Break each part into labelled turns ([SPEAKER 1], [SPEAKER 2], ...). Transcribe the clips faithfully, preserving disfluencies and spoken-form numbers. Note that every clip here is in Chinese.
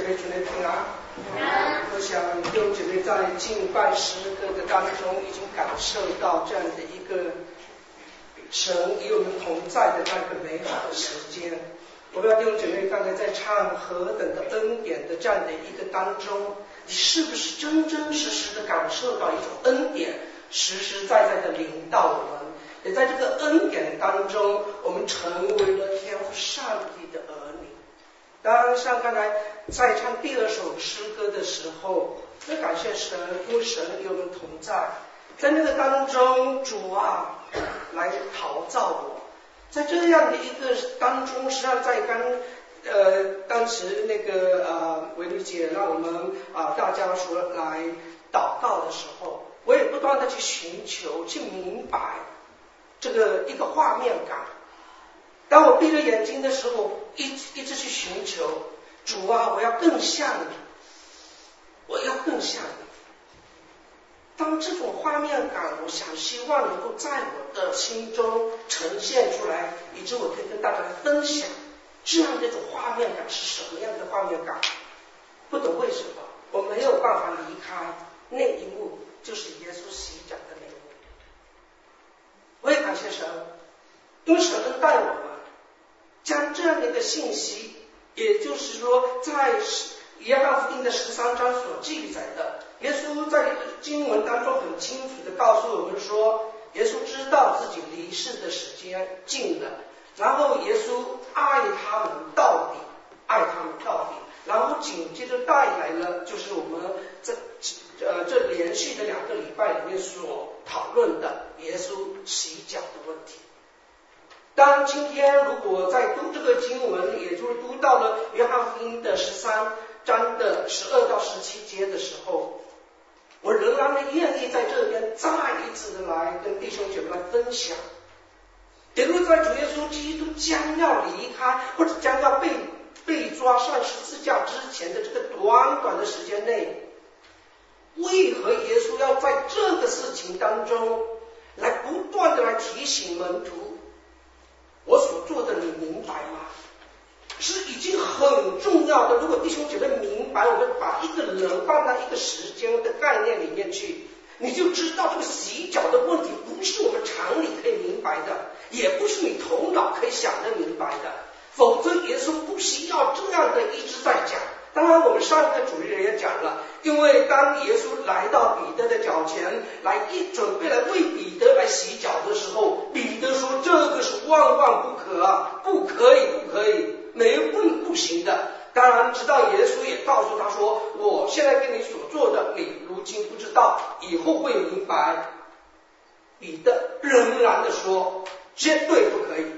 [SPEAKER 1] 妹主内平安。我想弟兄姐妹在敬拜诗歌的当中已经感受到这样的一个神与我们同在的那个美好的时间。我不知道弟兄姐妹刚才在唱何等的恩典的这样的一个当中，你是不是真真实实的感受到一种恩典实实在在的临到我们，也在这个恩典当中我们成为了天父上帝的儿女。当然像刚才在唱第二首诗歌的时候，那感谢神，因为神与我们同在，在那个当中主啊来陶造我，在这样的一个当中，实际上在刚呃当时那个呃维律姐让我们啊、呃、大家说来祷告的时候，我也不断的去寻求去明白这个一个画面感。当我闭着眼睛的时候，一一直去寻求主啊，我要更像你，我要更像你。当这种画面感，我想希望能够在我的心中呈现出来，以致我可以跟大家来分享这样的一种画面感是什么样的画面感。不懂为什么我没有办法离开那一幕，就是耶稣洗脚的那一幕。我也感谢神，因为神恩待我们，将这样的一个信息，也就是说在约翰福音的十三章所记载的，耶稣在经文当中很清楚的告诉我们说，耶稣知道自己离世的时间近了，然后耶稣爱他们到底，爱他们到底，然后紧接着带来了就是我们这呃这连续的两个礼拜里面所讨论的耶稣洗脚的问题。当今天如果在读这个经文，也就是读到了约翰福音的十三章的十二到十七节的时候，我仍然的愿意在这边再一次的来跟弟兄姐妹来分享，比如在主耶稣基督将要离开或者将要被被抓上十字架之前的这个短短的时间内，为何耶稣要在这个事情当中来不断的来提醒门徒，我所做的你明白吗？是已经很重要的。如果弟兄姐妹明白，我们把一个人放在一个时间的概念里面去，你就知道这个洗脚的问题不是我们常理可以明白的，也不是你头脑可以想得明白的，否则耶稣不需要这样的一直在讲。当然我们上一个主日也讲了，因为当耶稣来到彼得的脚前来一准备来为彼得来洗脚的时候，彼得说这个是万万不可啊，不可以不可以，没不不行的。当然直到耶稣也告诉他说，我现在跟你所做的你如今不知道，以后会明白。彼得仍然的说绝对不可以。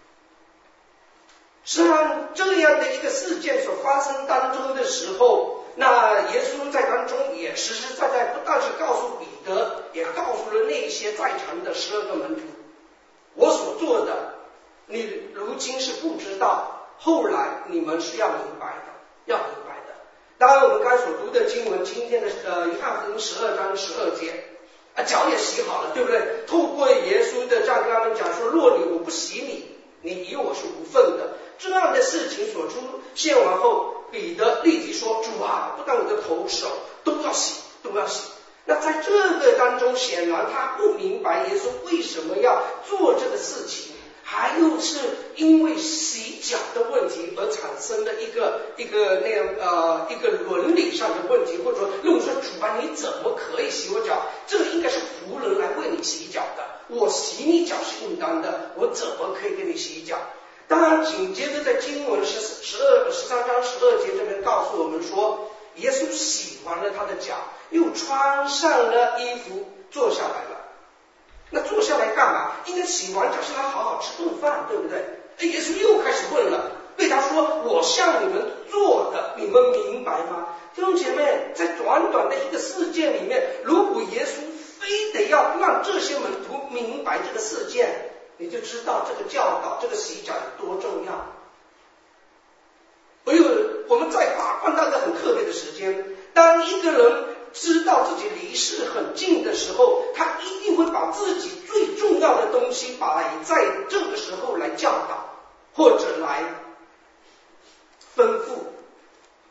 [SPEAKER 1] 实际上这样的一个事件所发生当中的时候，那耶稣在当中也实实在在不但是告诉彼得，也告诉了那些在场的十二个门徒，我所做的你如今是不知道，后来你们是要明白的，要明白的。当然我们刚才所读的经文，今天的呃约翰福音十二章十二节啊，脚也洗好了，对不对？透过耶稣的这样跟他们讲说，若你我不洗你，你与我是无份的。这样的事情所出现完后，彼得立即说，主啊，不但我的头手都要洗，都要洗。那在这个当中，显然他不明白耶稣为什么要做这个事情，还又是因为洗脚的问题而产生的一个一个那样呃一个伦理上的问题，或者说如果说主啊，你怎么可以洗我脚？这个应该是仆人来为你洗脚的，我洗你脚是应当的，我怎么可以给你洗脚？当然紧接着在经文十十二十三章十二节这边告诉我们说，耶稣洗完了他的脚，又穿上了衣服，坐下来了。那坐下来干嘛？应该洗完脚是他好好吃顿饭，对不对？耶稣又开始问了，对他说，我向你们做的你们明白吗？弟兄姐妹，在短短的一个事件里面，如果耶稣非得要让这些门徒明白这个事件，你就知道这个教导，这个洗脚有多重要。哎呦，我们再把放到一个很特别的时间，当一个人知道自己离世很近的时候，他一定会把自己最重要的东西摆在这个时候来教导，或者来吩咐。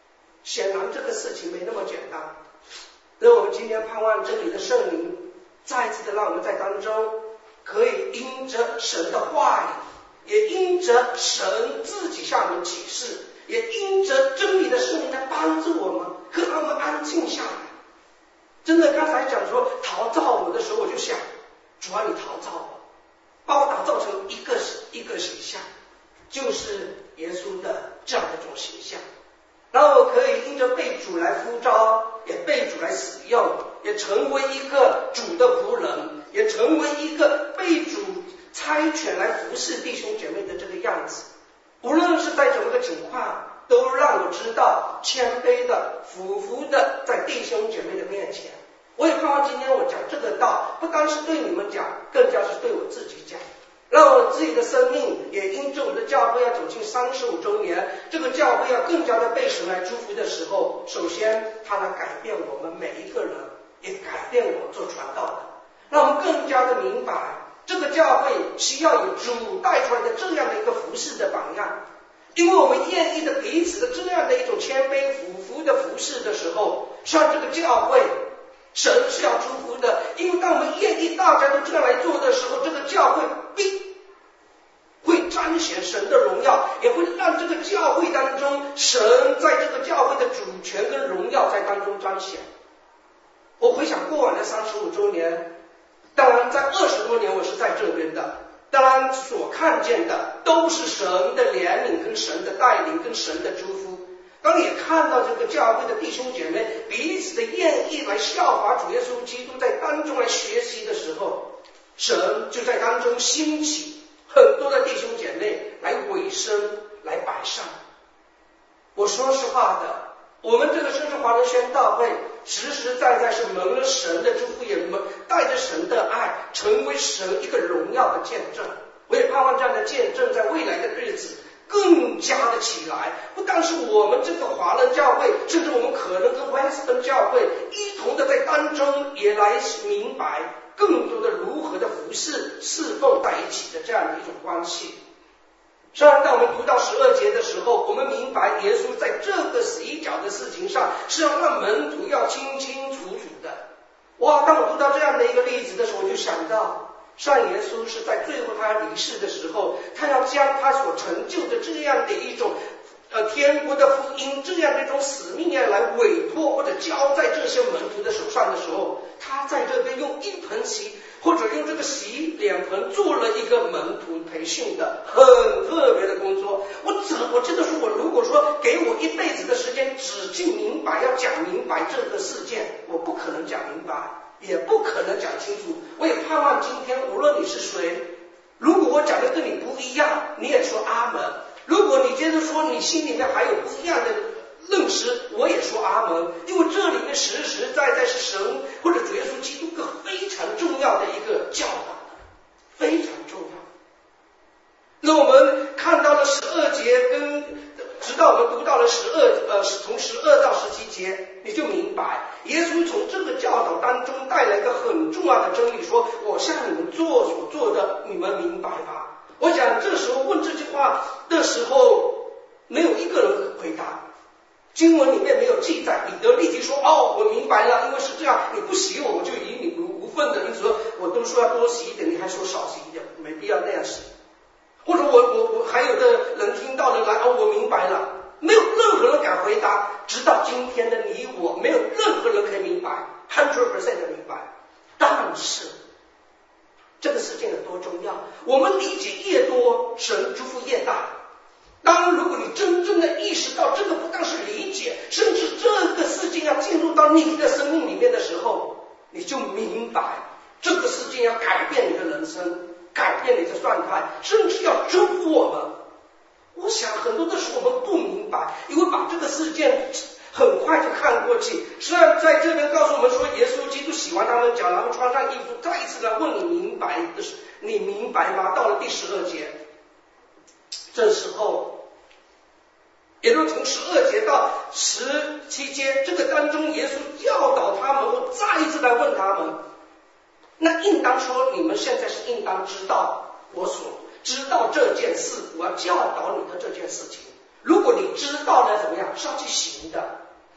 [SPEAKER 1] 显然这个事情没那么简单。那我们今天盼望真理的圣灵再次的让我们在当中可以因着神的话语，也因着神自己向我们启示，也因着真理的圣灵来帮助我们，可让我们安静下来。真的刚才讲说陶造我的时候，我就想，主啊，你陶造我，把我打造成一个一个形象，就是耶稣的这样的一种形象，然后我可以因着被主来呼召，也被主来使用，也成为一个主的仆人，也成为一个被主差遣来服侍弟兄姐妹的这个样子。无论是在怎么个情况，都让我知道谦卑的俯伏的在弟兄姐妹的面前。我也盼望今天我讲这个道，不单是对你们讲，更加是对我自己讲，让我自己的生命也因着我的教会要走进三十五周年，这个教会要更加的被神来祝福的时候，首先他来改变我们每一个人，也改变我做传道的，让我们更加的明白这个教会需要有主带出来的这样的一个服侍的榜样。因为我们愿意的彼此的这样的一种谦卑俯伏的服侍的时候，像这个教会神是要祝福的。因为当我们愿意大家都这样来做的时候，这个教会必会彰显神的荣耀，也会让这个教会当中神在这个教会的主权跟荣耀在当中彰显。我回想过往的三十五周年，当然在二十多年我是在这边的，当然所看见的都是神的怜悯跟神的带领跟神的祝福。当也看到这个教会的弟兄姐妹彼此的愿意来效法主耶稣基督，在当中来学习的时候，神就在当中兴起很多的弟兄姐妹来委身来摆上。我说实话的，我们这个圣经华人宣道会实实在在是蒙了神的祝福，也蒙带着神的爱，成为神一个荣耀的见证。我也盼望这样的见证在未来的日子更加的起来，不但是我们这个华人教会，甚至我们可能跟 Western 教会一同的在当中也来明白更多的如何的服侍侍奉在一起的这样的一种关系。虽然当我们读到十二节的时候，我们明白耶稣在这个洗脚的事情上是要让门徒要清清楚楚的。哇，当我读到这样的一个例子的时候，我就想到上耶稣是在最后他离世的时候，他要将他所成就的这样的一种呃天国的福音，这样的一种使命要来委托或者交在这些门徒的手上的时候，他在这边用一盆洗或者用这个洗脸盆做了一个门徒培训的很特别的工作。我只我真的说，我如果说给我一辈子的时间只记明白要讲明白这个事件，我不可能讲明白，也不可能讲清楚。我也盼望今天无论你是谁，如果我讲的跟你不一样，你也说阿门。如果你觉得说你心里面还有不一样的认识，我也说阿门。因为这里面实实在在是神或者主耶稣基督一个非常重要的一个教导，非常重要。那我们看到了十二节，跟直到我们读到了十二呃从十二到十七节，你就明白耶稣从这个教导当中带来一个很重要的真理，说我向你们做所做的，你们明白吧？我想这时候问这句话的时候，没有一个人回答。经文里面没有记载，彼得立即说哦，我明白了，因为是这样，你不洗我，我就以你无份的。你说我都说要多洗一点，你还说少洗一点，没必要那样洗。或者我我我还有的人听到了来哦，我明白了，没有任何人敢回答。直到今天的你我，没有任何人可以明白 百分之百 的明白。但是这个事件有多重要，我们理解越多，神祝福越大。当然如果你真正的意识到这个不但是理解，甚至这个事件要进入到你的生命里面的时候，你就明白这个事件要改变你的人生，改变你的状态，甚至要祝福我们。我想很多的时候我们不明白，因为把这个事件很快就看过去。虽然在这边告诉我们说耶稣基督洗完他们脚，然后穿上衣服，再一次来问你明白的是你明白吗？到了第十二节，这时候也就从十二节到十七节，这个当中耶稣教导他们，我再一次来问他们，那应当说你们现在是应当知道我所知道这件事，我要教导你的这件事情。如果你知道了怎么样，是要去行的。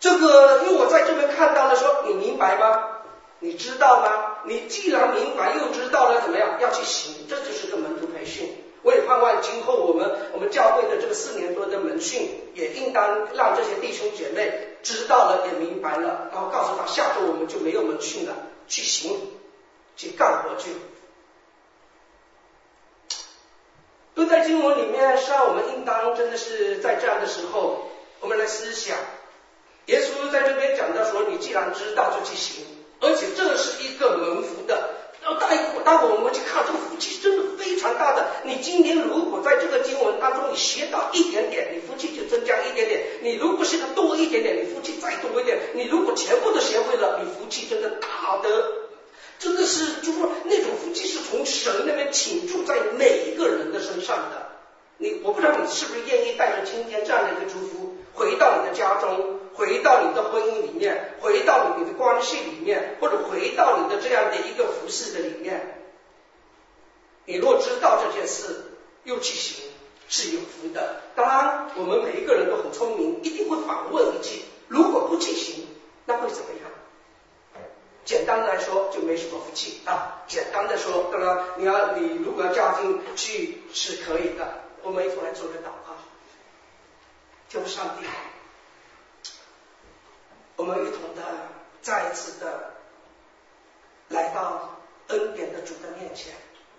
[SPEAKER 1] 这个，因为我在这边看到了说，你明白吗？你知道吗？你既然明白又知道了，怎么样？要去行，这就是个门徒培训。我也盼望今后我们我们教会的这个四年多的门训，也应当让这些弟兄姐妹知道了，也明白了，然后告诉他，下周我们就没有门训了，去行，去干活去。都在经文里面，实际上我们应当真的是在这样的时候，我们来思想。耶稣在这边讲到说，你既然知道就去行，而且这是一个门福的。待待会我们去看这个福气真的非常大的。你今天如果在这个经文当中你学到一点点，你福气就增加一点点；你如果学的多一点点，你福气再多一点；你如果全部都学会了，你福气真的大的，真的是就是说那种福气是从神那边倾注在每一个人的身上的。你我不知道你是不是愿意带着今天这样的一个祝福回到你的家中，回到你的婚姻里面，回到你的关系里面，或者回到你的这样的一个服侍的里面。你若知道这件事又去行，是有福的。当然我们每一个人都很聪明，一定会反问一句，如果不去行，那会怎么样？简单的来说就没什么福气啊。简单的说，当然你要你如果要加进去是可以的。我们一同来做个祷告。求上帝，我们一同的再一次的来到恩典的主的面前。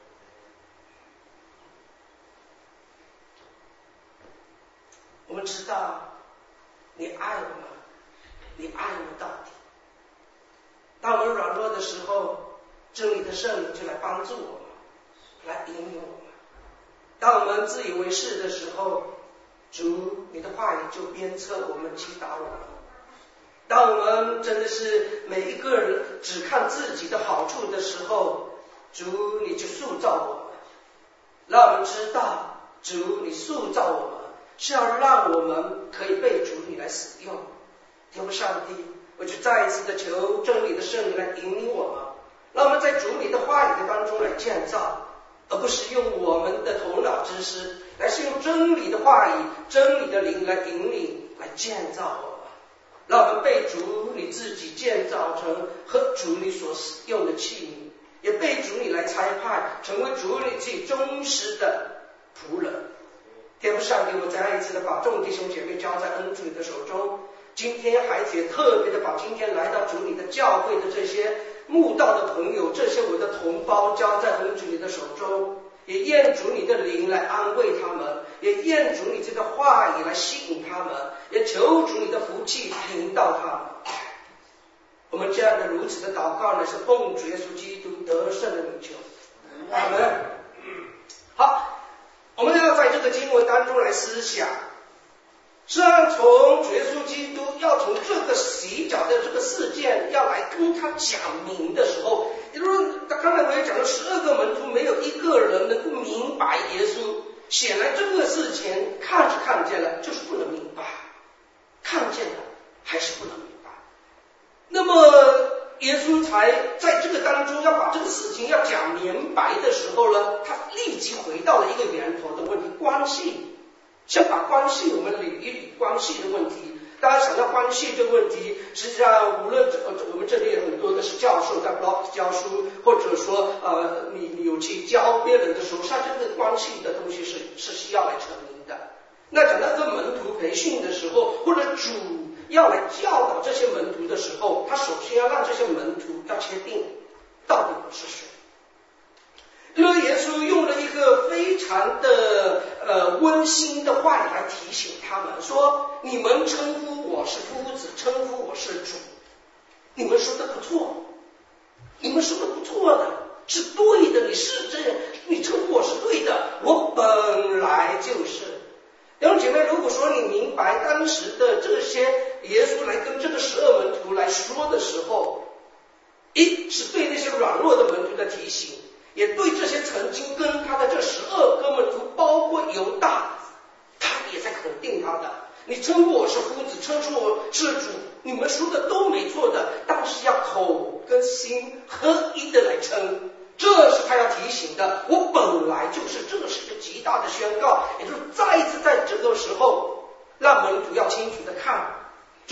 [SPEAKER 1] 我们知道你爱我们，你爱我们到底。当我们软弱的时候，真理的圣灵就来帮助我们，来引领我们。当我们自以为是的时候，主你的话语就鞭策我们，击打我们。当我们真的是每一个人只看自己的好处的时候，主你就塑造我们，让我们知道主你塑造我们是要让我们可以被主你来使用。天父上帝，我就再一次的求真理的圣灵来引领我们，让我们在主你的话语的当中来建造，而不是用我们的头脑知识，来是用真理的话语、真理的灵来引领、来建造我们，让我们被主你自己建造成和主你所使用的器皿，也被主你来差派，成为主你自己忠实的仆人。天父上帝，我再一次的把众弟兄姐妹交在恩主你的手中。今天孩子也特别的把今天来到主你的教会的这些慕道的朋友，这些我的同胞交在恩主你的手中，也愿主你的灵来安慰他们，也愿主你这个话语来吸引他们，也求主你的福气临到他们。我们这样的如此的祷告呢，是奉主耶稣基督得胜的名求，阿们。好，我们要在这个经文当中来思想，实际上从主耶稣基督要从这个洗脚的这个事件要来跟他讲明的时候，也就是他刚才我也讲了，十二个门徒没有一个人能够明白耶稣，显然这个事情看是看见了，就是不能明白，看见了还是不能明白。那么耶稣才在这个当中要把这个事情要讲明白的时候呢，他立即回到了一个源头的问题，关系。先把关系我们理一理关系的问题。大家想到关系这个问题，实际上无论我们这里有很多的是教授在 blog 教书，或者说呃你你有去教别人的时候，像这个关系的东西是是需要来成名的。那讲到这个门徒培训的时候，或者主要来教导这些门徒的时候，他首先要让这些门徒要确定到底我是谁。因为耶稣用了一个非常的呃温馨的话语来提醒他们说，你们称呼我是夫子，称呼我是主，你们说的不错，你们说的不错的，是对的，你是这样，你称呼我是对的，我本来就是。弟兄姐妹，如果说你明白当时的这些耶稣来跟这个十二门徒来说的时候，一是对那些软弱的门徒的提醒，也对这些曾经跟他的这十二个门徒，包括犹大，他也在肯定他的。你称呼我是夫子，称呼我是主，你们说的都没错的，但是要口跟心合一的来称，这是他要提醒的。我本来就是，这个是一个极大的宣告，也就是再一次在这个时候，让门徒要清楚的看，这个洗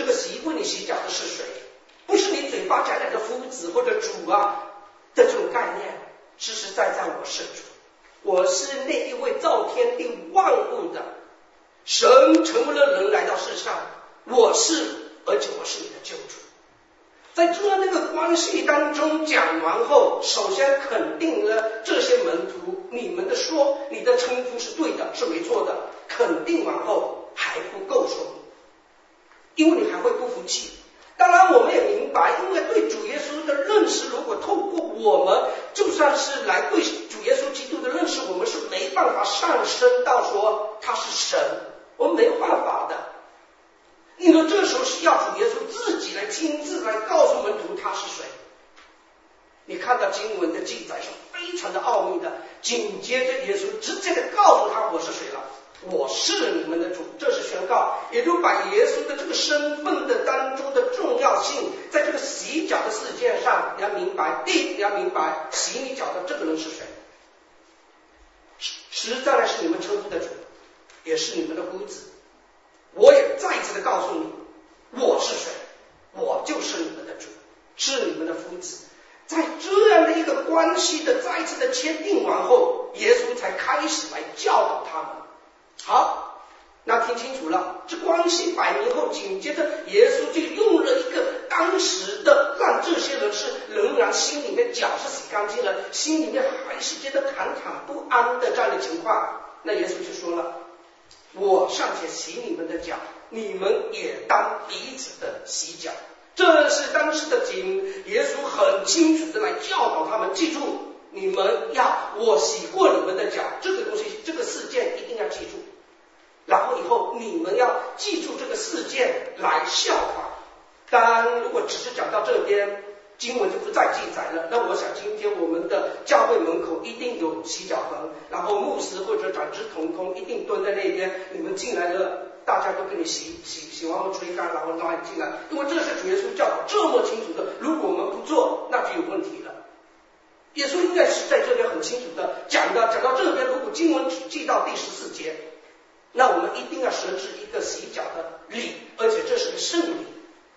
[SPEAKER 1] 为你洗脚的是谁，不是你嘴巴讲讲的夫子或者主啊的这种概念，实实在在我是主，我是那一位造天地万物的神，成为了人来到世上，我是，而且我是你的救主。在这样的一个关系当中讲完后，首先肯定了这些门徒，你们的说，你的称呼是对的，是没错的。肯定完后还不够说明，因为你还会不服气。当然我们也明白，因为对主耶稣的认识，如果透过我们就算是来对主耶稣基督的认识，我们是没办法上升到说他是神，我们没有办法的。因为这时候是要主耶稣自己来亲自来告诉门徒他是谁。你看到经文的记载是非常的奥秘的，紧接着耶稣直接的告诉他我是谁了，我是你们的主，这是宣告，也就把耶稣的这个身份的当中的重要性，在这个洗脚的事件上，你要明白，第一你要明白洗你脚的这个人是谁，实在的是你们称呼的主，也是你们的夫子。我也再一次的告诉你，我是谁，我就是你们的主，是你们的夫子。在这样的一个关系的再一次的签订完后，耶稣才开始来教导他们。好，那听清楚了，这关系摆明后，紧接着耶稣就用了一个当时的让这些人是仍然心里面脚是洗干净了，心里面还是觉得忐忐不安的这样的情况，那耶稣就说了，我尚且洗你们的脚，你们也当彼此的洗脚。这是当时的经，耶稣很清楚的来教导他们，记住，你们要我洗过你们的脚，这个东西，这个事件一定要记住。然后以后你们要记住这个事件来效法。当然，如果只是讲到这边，经文就不再记载了。那我想今天我们的教会门口一定有洗脚盆，然后牧师或者长子同工一定蹲在那边，你们进来了，大家都跟你洗洗洗完后吹干，然后拉你进来。因为这是主耶稣教导这么清楚的，如果我们不做，那就有问题了。耶稣应该是在这边很清楚的讲的，讲到这边，如果经文只记到第十四节，那我们一定要设置一个洗脚的礼，而且这是个圣礼。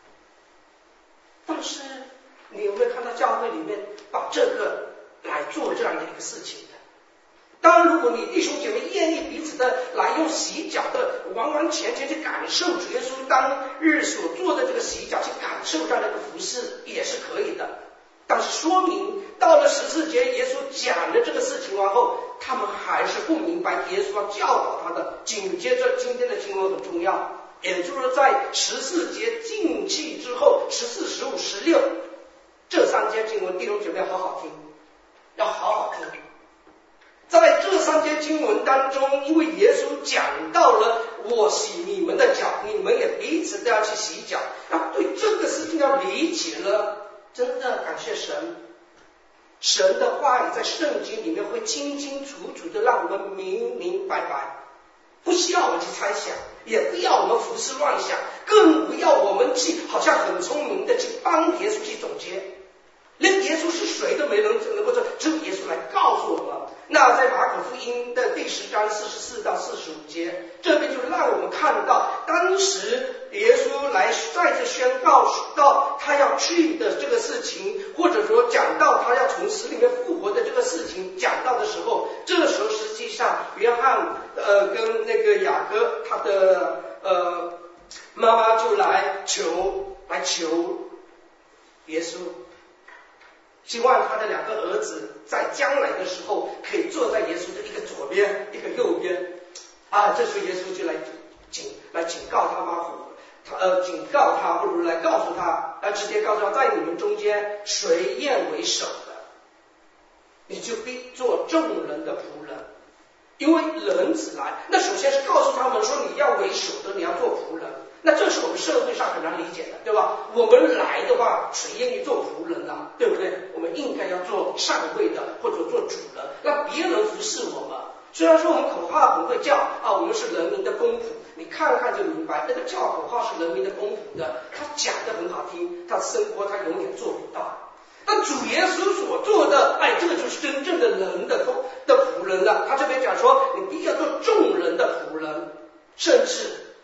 [SPEAKER 1] 但是你有没有看到教会里面把这个来做这样的一个事情的？当然，如果你弟兄姐妹愿意彼此的来用洗脚的完完全全去感受主耶稣当日所做的这个洗脚，去感受这样的一个服事，也是可以的。但是说明到了十四节，耶稣讲了这个事情完后，他们还是不明白耶稣要教导他的。紧接着今天的经文很重要，也就是在十四节进去之后，十四、十五、十六这三节经文，弟兄姐妹好好听，要好好听。在这三节经文当中，因为耶稣讲到了我洗你们的脚，你们也彼此都要去洗脚，那对这个事情要理解了，真的感谢神，神的话语在圣经里面会清清楚楚的让我们明明白白，不需要我们去猜想，也不要我们胡思乱想，更不要我们去好像很聪明的去帮耶稣去总结，连耶稣是谁都没能能够说，只有耶稣来告诉我们。那在马可福音的第十章四十四到四十五节，这边就让我们看到当时耶稣来再次宣告到他要去的这个事情，或者说讲到他要从死里面复活的这个事情讲到的时候，这个时候实际上约翰呃跟那个雅各他的呃妈妈就来求来求耶稣，希望他的两个儿子在将来的时候可以坐在耶稣的一个左边一个右边啊。这时候耶稣就来警来警告他妈，他呃警告他，或者来告诉他，来直接告诉他，在你们中间谁愿为首的，你就必做众人的仆人。因为人子来，那首先是告诉他们说你要为首的，你要做仆人。那这是我们社会上很难理解的，对吧？我们来的话，谁愿意做仆人啊？对不对？我们应该要做上位的，或者做主人，让别人服侍我们。虽然说我们口号很会叫啊，我们是人民的公仆，你看看就明白，那个叫口号是人民的公仆的，他讲的很好听，他生活他永远做不到。但主耶稣所做的，哎，这个就是真正的人的的仆人了。他这边讲说，你必要做众人的仆人，甚至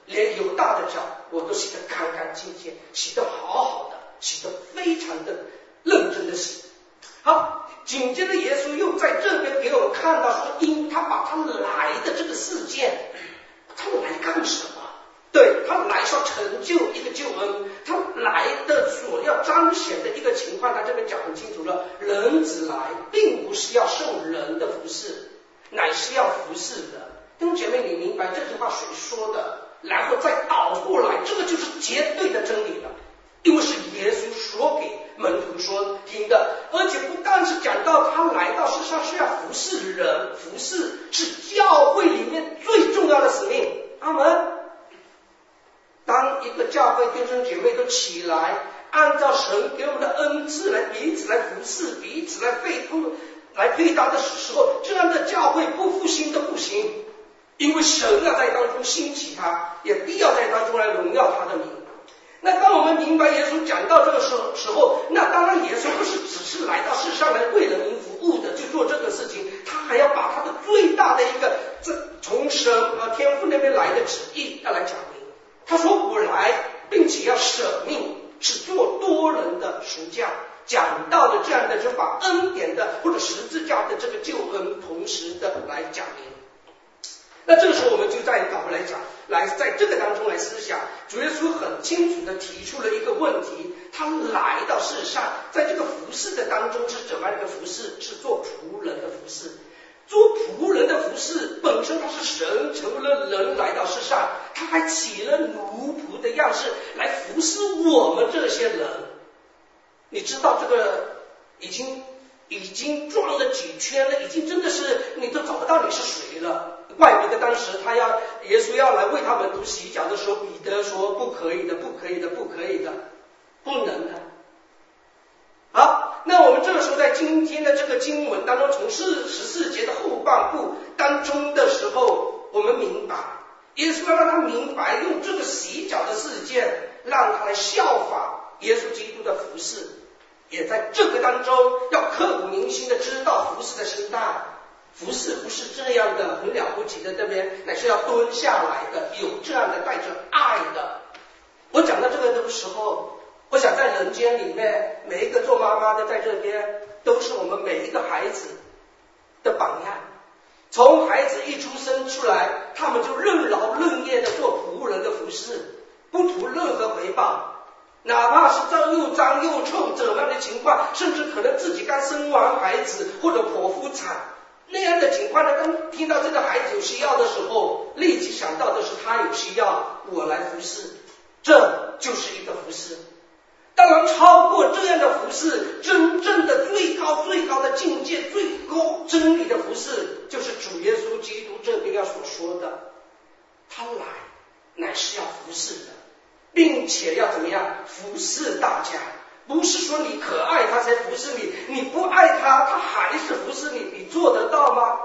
[SPEAKER 1] 连犹大的脚我都洗得干干净净，洗得好好的，洗得非常的认真的洗。好，紧接着耶稣又在这边给我们看到说，因他把他来的这个事件，他来干什么？对，他来是要成就一个救恩，他来的所要彰显的一个情况，他这边讲很清楚了，人子来并不是要受人的服侍，乃是要服侍的。弟兄姐妹，你明白这句话谁说的？然后再倒过来，这个就是绝对的真理了，因为是耶稣说给门徒说听的，而且不但是讲到他来到世上是要服侍人，服侍是教会里面最重要的使命。阿门。当一个教会弟兄姐妹都起来，按照神给我们的恩赐来彼此来服侍，彼此来配合来配搭的时候，这样的教会不复兴都不行，因为神要在当中兴起他，也必要在当中来荣耀他的名。那当我们明白耶稣讲到这个时时候，那当然耶稣不是只是来到世上来为人民服务的去做这个事情，他还要把他的最大的一个这从神呃天父那边来的旨意要来讲明。他说我来并且要舍命，是做多人的赎价，讲到的这样的就把恩典的或者十字架的这个救恩同时的来讲明。那这个时候我们就再倒回来讲，来在这个当中来思想，主耶稣很清楚的提出了一个问题，他来到世上，在这个服侍的当中是怎么样的服侍？是做仆人的服侍。做仆人的服侍本身他是神成为了人来到世上，他还起了奴仆的样式来服侍我们这些人。你知道这个已经已经转了几圈了，已经真的是你都找不到你是谁了。怪不得当时他要耶稣要来为他们徒洗脚的时候，彼得说不可以的，不可以的，不可以的，不能的。好，那我们这个时候在今天的这个经文当中，从四十四节的后半部当中的时候，我们明白耶稣要让他明白，用这个洗脚的事件让他来效法耶稣基督的服侍，也在这个当中要刻骨铭心的知道服侍的心态。服侍不是这样的很了不起的，这边乃是要蹲下来的，有这样的带着爱的。我讲到这个的时候，我想在人间里面，每一个做妈妈的在这边都是我们每一个孩子的榜样。从孩子一出生出来，他们就任劳任怨的做仆人的服侍，不图任何回报，哪怕是脏又脏又臭怎么样的情况，甚至可能自己刚生完孩子或者剖腹产那样的情况呢，当听到这个孩子有需要的时候，立即想到的是他有需要，我来服侍，这就是一个服侍。当然超过这样的服侍，真正的最高最高的境界，最高真理的服侍，就是主耶稣基督这边要所说的，他来乃是要服侍的，并且要怎么样服侍大家。不是说你可爱他才服侍你，你不爱他他还是服侍你，你做得到吗？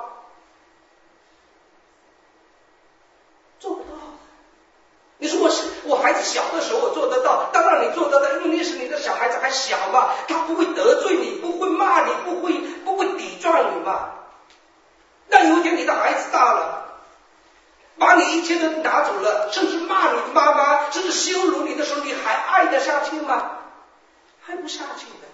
[SPEAKER 1] 做不到。你说我是我孩子小的时候我做得到，当然你做得到，因为那时你的小孩子还小嘛，他不会得罪你，不会骂你，不会不会抵撞你嘛。那有一天你的孩子大了，把你一切都拿走了，甚至骂你妈妈，甚至羞辱你的时候，你还爱得下去吗？爱不下去的。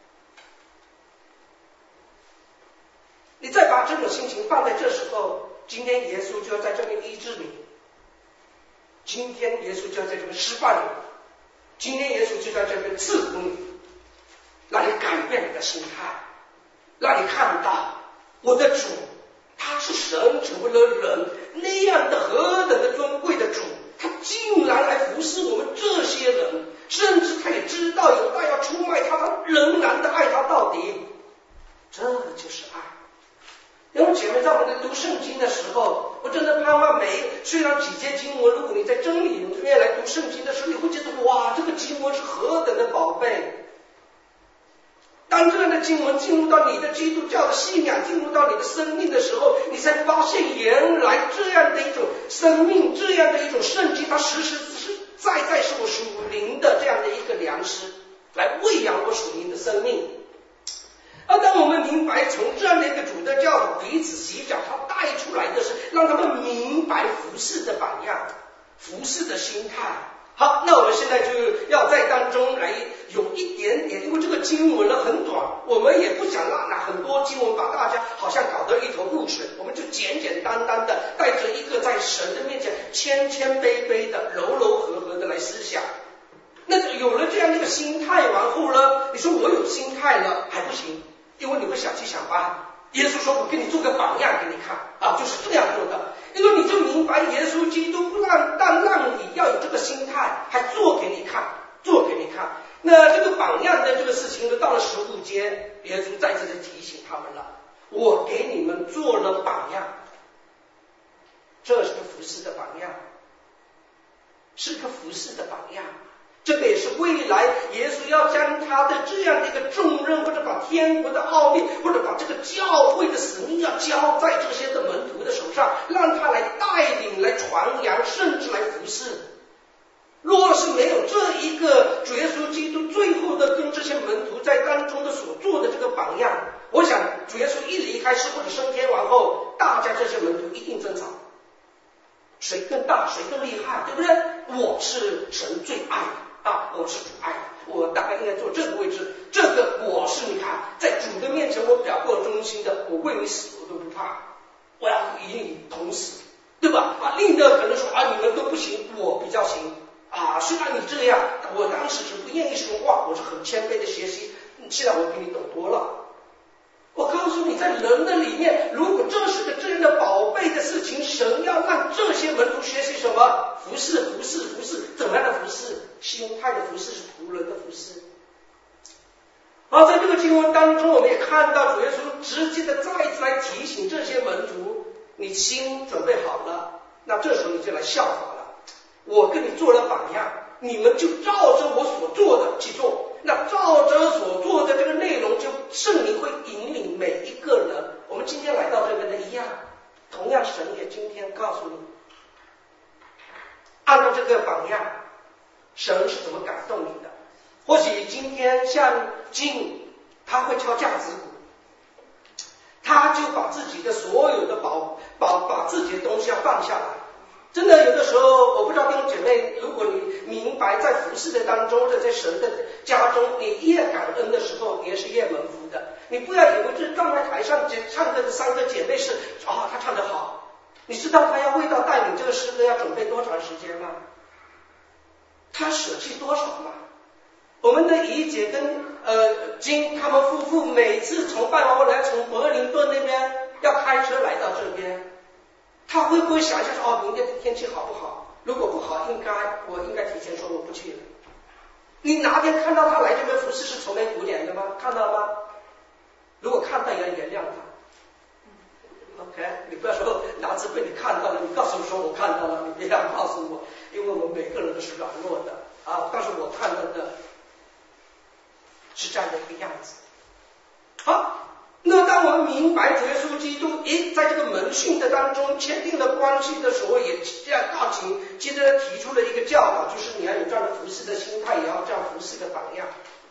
[SPEAKER 1] 你再把这种心情放在这时候，今天耶稣就要在这边医治你，今天耶稣就要在这边释放你，今天耶稣就在这边赐福你，让你改变你的心态，让你看到我的主他是神成为了人，那样的何等的尊贵的主，他竟然来服侍我们这些人，甚至他也知道犹大要出卖他，他仍然的爱他到底，这就是爱。因为姐妹在我们在读圣经的时候，我真的盼望每虽然几节经文，如果你在真理里面来读圣经的时候，你会觉得哇，这个经文是何等的宝贝。当这样的经文进入到你的基督教的信仰，进入到你的生命的时候，你才发现原来这样的一种生命，这样的一种圣经，它实实在在是我属灵的这样的一个粮食，来喂养我属灵的生命。而当我们明白从这样的一个主的教导彼此洗脚，它带出来的是让他们明白服侍的榜样。 服侍的心态。好，那我们现在就要在当中来有一点点，因为这个经文呢很短，我们也不想让拿很多经文把大家好像搞得一头雾水，我们就简简单单的带着一个在神的面前谦谦卑卑的、柔柔和和的来思想。那有了这样一个心态，然后呢，你说我有心态了还不行，因为你会想七想八。耶稣说我给你做个榜样给你看啊，就是这样做的，因为你就明白耶稣基督不但但让你要有这个心态，还做给你看，做给你看。那这个榜样的这个事情呢，到了十五节，耶稣再次的提醒他们了，我给你们做了榜样，这是个服侍的榜样，是个服侍的榜样。这个也是未来耶稣要将他的这样的一个重任，或者把天国的奥秘，或者把这个教会的使命要交在这些的门徒的手上，让他来带领、来传扬，甚至来服侍。若是没有这一个主耶稣基督最后的跟这些门徒在当中的所做的这个榜样，我想主耶稣一离开世或者升天完后，大家这些门徒一定争吵，谁更大谁更厉害，对不对？我是神最爱的啊，我是主爱的，我大概应该坐这个位置，这个我是你看在主的面前我表过忠心的，我为你死我都不怕，我要与你同死，对吧？啊，另一个可能说啊你们都不行，我比较行啊，虽然你这样，我当时是不愿意说话，我是很谦卑的学习，现在我比你懂多了。我告诉你，在人的里面，如果这是个这样的宝贝的事情，神要让这些门徒学习什么？服侍，服侍，服侍，怎么样的服侍？心态的服侍是仆人的服侍。而在这个经文当中，我们也看到主耶稣直接的再次来提醒这些门徒，你心准备好了，那这时候你就来效法了。我跟你做了榜样，你们就照着我所做的去做。那照着所做的这个内容，就圣灵会引领每一个人。我们今天来到这边的一样，同样神也今天告诉你，按照这个榜样，神是怎么感动你的。或许今天像金，他会敲架子鼓，他就把自己的所有的宝宝把自己的东西要放下来。真的有的时候，我不知道弟兄姐妹，如果你明白在服侍的当中，在神的家中，你越感恩的时候，你也是越蒙福的。你不要以为这站在台上唱歌的三个姐妹是啊，她唱得好，你知道她要为到带领这个诗歌要准备多长时间吗？她舍弃多少吗？我们的怡姐跟呃金他们夫妇每次从拜完来从伯灵顿那边要开车来到这边，他会不会想一下说哦，明天的天气好不好？如果不好，应该我应该提前说我不去了。你哪天看到他来这边服侍是愁眉苦脸的吗？看到吗？如果看到也要原谅他。OK， 你不要说哪次被你看到了，你告诉我说我看到了，你别要告诉我，因为我们每个人都是软弱的啊。但是我看到的是这样的一个样子。好。那当我们明白主耶稣基督诶在这个门训的当中签订了关系的时候，也这样告请接着提出了一个教导，就是你要有这样的服侍的心态，也要这样服侍的榜样。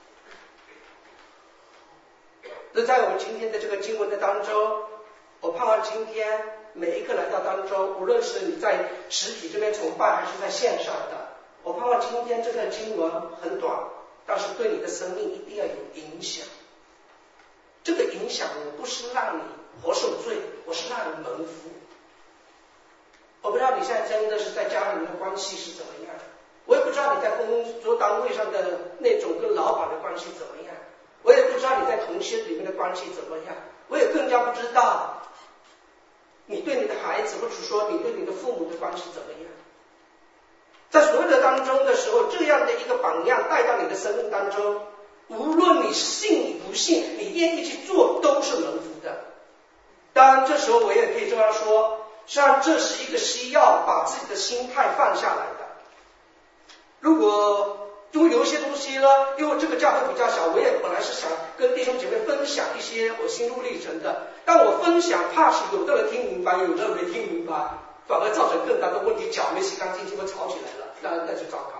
[SPEAKER 1] 那在我们今天的这个经文的当中，我盼望今天每一个来到当中，无论是你在实体这边崇拜还是在线上的，我盼望今天这个经文很短，但是对你的生命一定要有影响。这个影响我不是让你活受罪，我是让你蒙福。我不知道你现在真的是在家里面的关系是怎么样，我也不知道你在工作单位上的那种跟老板的关系怎么样，我也不知道你在同学里面的关系怎么样，我也更加不知道你对你的孩子或者说你对你的父母的关系怎么样。在所有的当中的时候，这样的一个榜样带到你的生命当中，无论你信与不信，你愿意去做，都是蒙福的。当然这时候我也可以这样说，实际上这是一个需要把自己的心态放下来的。如果因为有一些东西呢，因为这个教会比较小，我也本来是想跟弟兄姐妹分享一些我心路历程的，但我分享怕是有的人听明白，有的人没听明白，反而造成更大的问题，脚没洗干净就会吵起来了，那那就糟糕。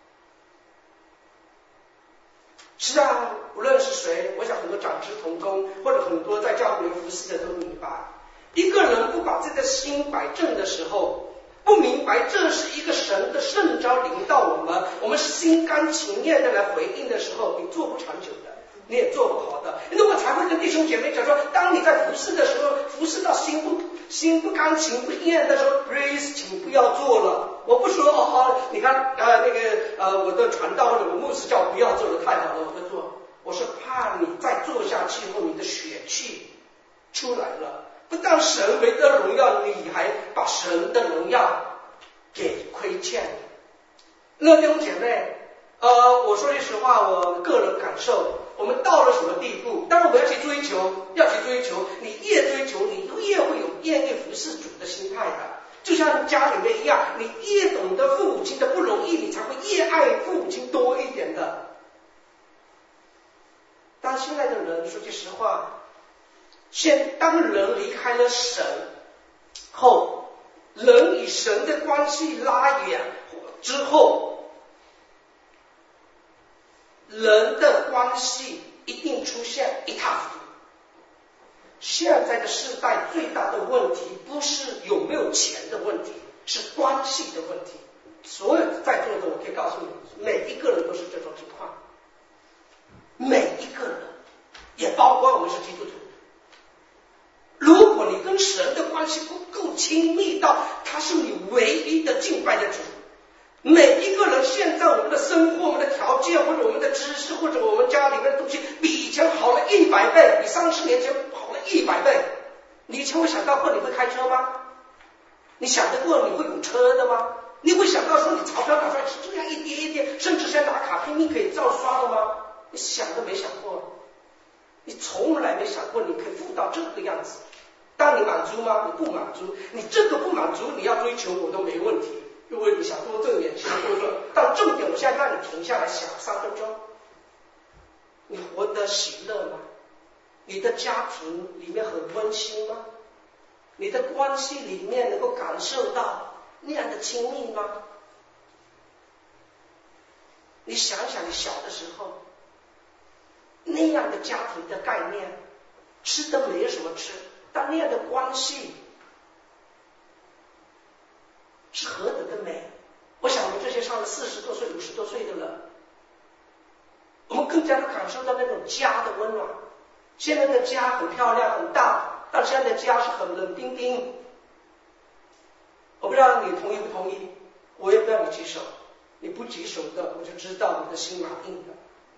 [SPEAKER 1] 实际上无论是谁，我想很多长职同工或者很多在教会里服侍的都明白，一个人不把自己的心摆正的时候， 不明白这是一个神的圣召临到我们，我们是心甘情愿的来回应的时候，你做不长久的，你也做不好的。那我才会跟弟兄姐妹讲说，当你在服侍的时候，服侍到心不心不甘情不愿的时候 ，please 请不要做了。我不说哦，你看呃那个呃我的传道或者我牧师叫我不要做了，太好了，我会做。我是怕你再做下去后，你的血气出来了，不但神没得荣耀，你还把神的荣耀给亏欠。那弟兄姐妹，呃，我说句实话，我个人感受，我们到了什么地步？当然我们要去追求，要去追求，你越追求，你越会有愿意服侍主的心态的。就像家里面一样，你越懂得父母亲的不容易，你才会越爱父母亲多一点的。但现在的人，说句实话，现当人离开了神后，人与神的关系拉远之后，人的关系一定出现一塌糊涂。现在的世代最大的问题不是有没有钱的问题，是关系的问题。所有在座的，我可以告诉你，每一个人都是这种情况，每一个人，也包括我们是基督徒。如果你跟神的关系不够亲密到他是你唯一的敬拜的主，每一个人现在我们的生活、我们的条件或者我们的知识或者我们家里面的东西比以前好了一百倍，比三十年前好了一百倍。你以前会想到过你会开车吗？你想得过你会有车的吗？你会想到说你钞票拿出来是这样一叠一叠，甚至是拿卡拼命可以照刷的吗？你想都没想过，你从来没想过你可以富到这个样子。当你满足吗？你不满足，你这个不满足，你要追求我都没问题，因为你想多挣点钱多挣。但重点，我现在让你停下来想三分钟，你活得喜乐吗？你的家庭里面很温馨吗？你的关系里面能够感受到那样的亲密吗？你想想你小的时候那样的家庭的概念，吃的没什么吃，但那样的关系是何等的美。我想我们这些上了四十多岁五十多岁的人，我们更加的感受到那种家的温暖。现在的家很漂亮很大，但现在的家是很冷冰冰。我不知道你同意不同意，我也不要你举手，你不举手的我就知道你的心蛮硬的。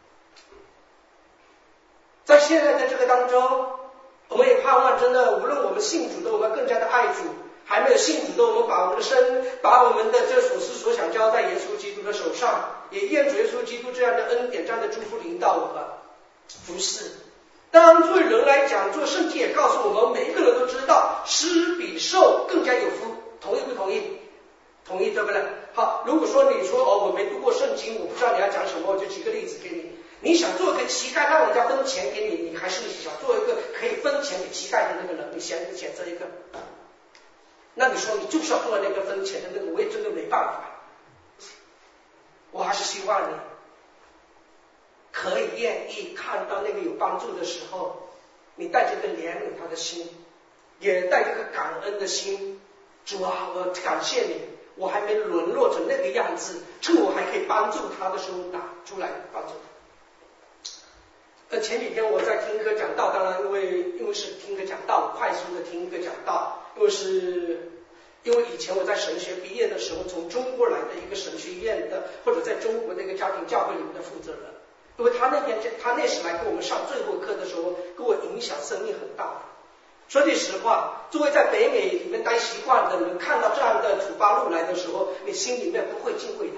[SPEAKER 1] 在现在的这个当中，我们也盼望真的，无论我们信主的，我们更加的爱主；还没有信主的，我们把我们的身，把我们的这所思所想交在耶稣基督的手上，也愿主耶稣基督这样的恩典、这样的祝福临到我们。不是，当然作为人来讲，做圣经也告诉我们，每一个人都知道，施比受更加有福。同意不同意？同意对不对？好，如果说你说哦，我没读过圣经，我不知道你要讲什么，我就举个例子给你。你想做一个乞丐，让人家分钱给你，你还是想做一个可以分钱给乞丐的那个人？你选选择一个。那你说你就是要做那个分钱的那个，我也真的没办法。我还是希望你可以愿意看到那个有帮助的时候，你带着个怜悯他的心，也带着个感恩的心。主啊，我感谢你，我还没沦落成那个样子，趁我还可以帮助他的时候拿出来帮助他。呃，前几天我在听一个讲道，当然因为因为是听一个讲道，快速的听一个讲道，因为是因为以前我在神学毕业的时候，从中国来的一个神学院的，或者在中国的一个家庭教会里面的负责人，因为他那边他那时来跟我们上最后课的时候，给我影响生命很大。说句实话，作为在北美里面待习惯的，你们看到这样的土八路来的时候，你心里面不会敬畏他。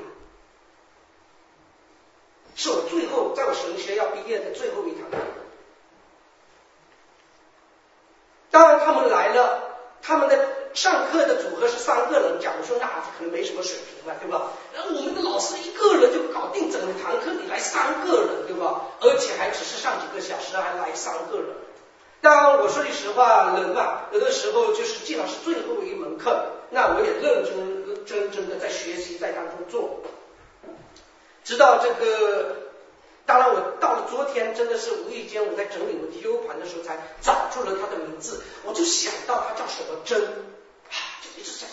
[SPEAKER 1] 是我最后在我神学要毕业的最后一堂课。当然他们来了，他们的上课的组合是三个人讲，我说那可能没什么水平了，对吧？然后我们的老师一个人就搞定整堂课，你来三个人，对吧？而且还只是上几个小时，还来三个人。当然我说句实话，人嘛，有的时候就是既然是最后一门课，那我也认真真正的在学习，在当中做。直到这个，当然我到了昨天，真的是无意间我在整理我的 U 盘的时候，才找出了他的名字。我就想到他叫什么真，啊，就一直在想，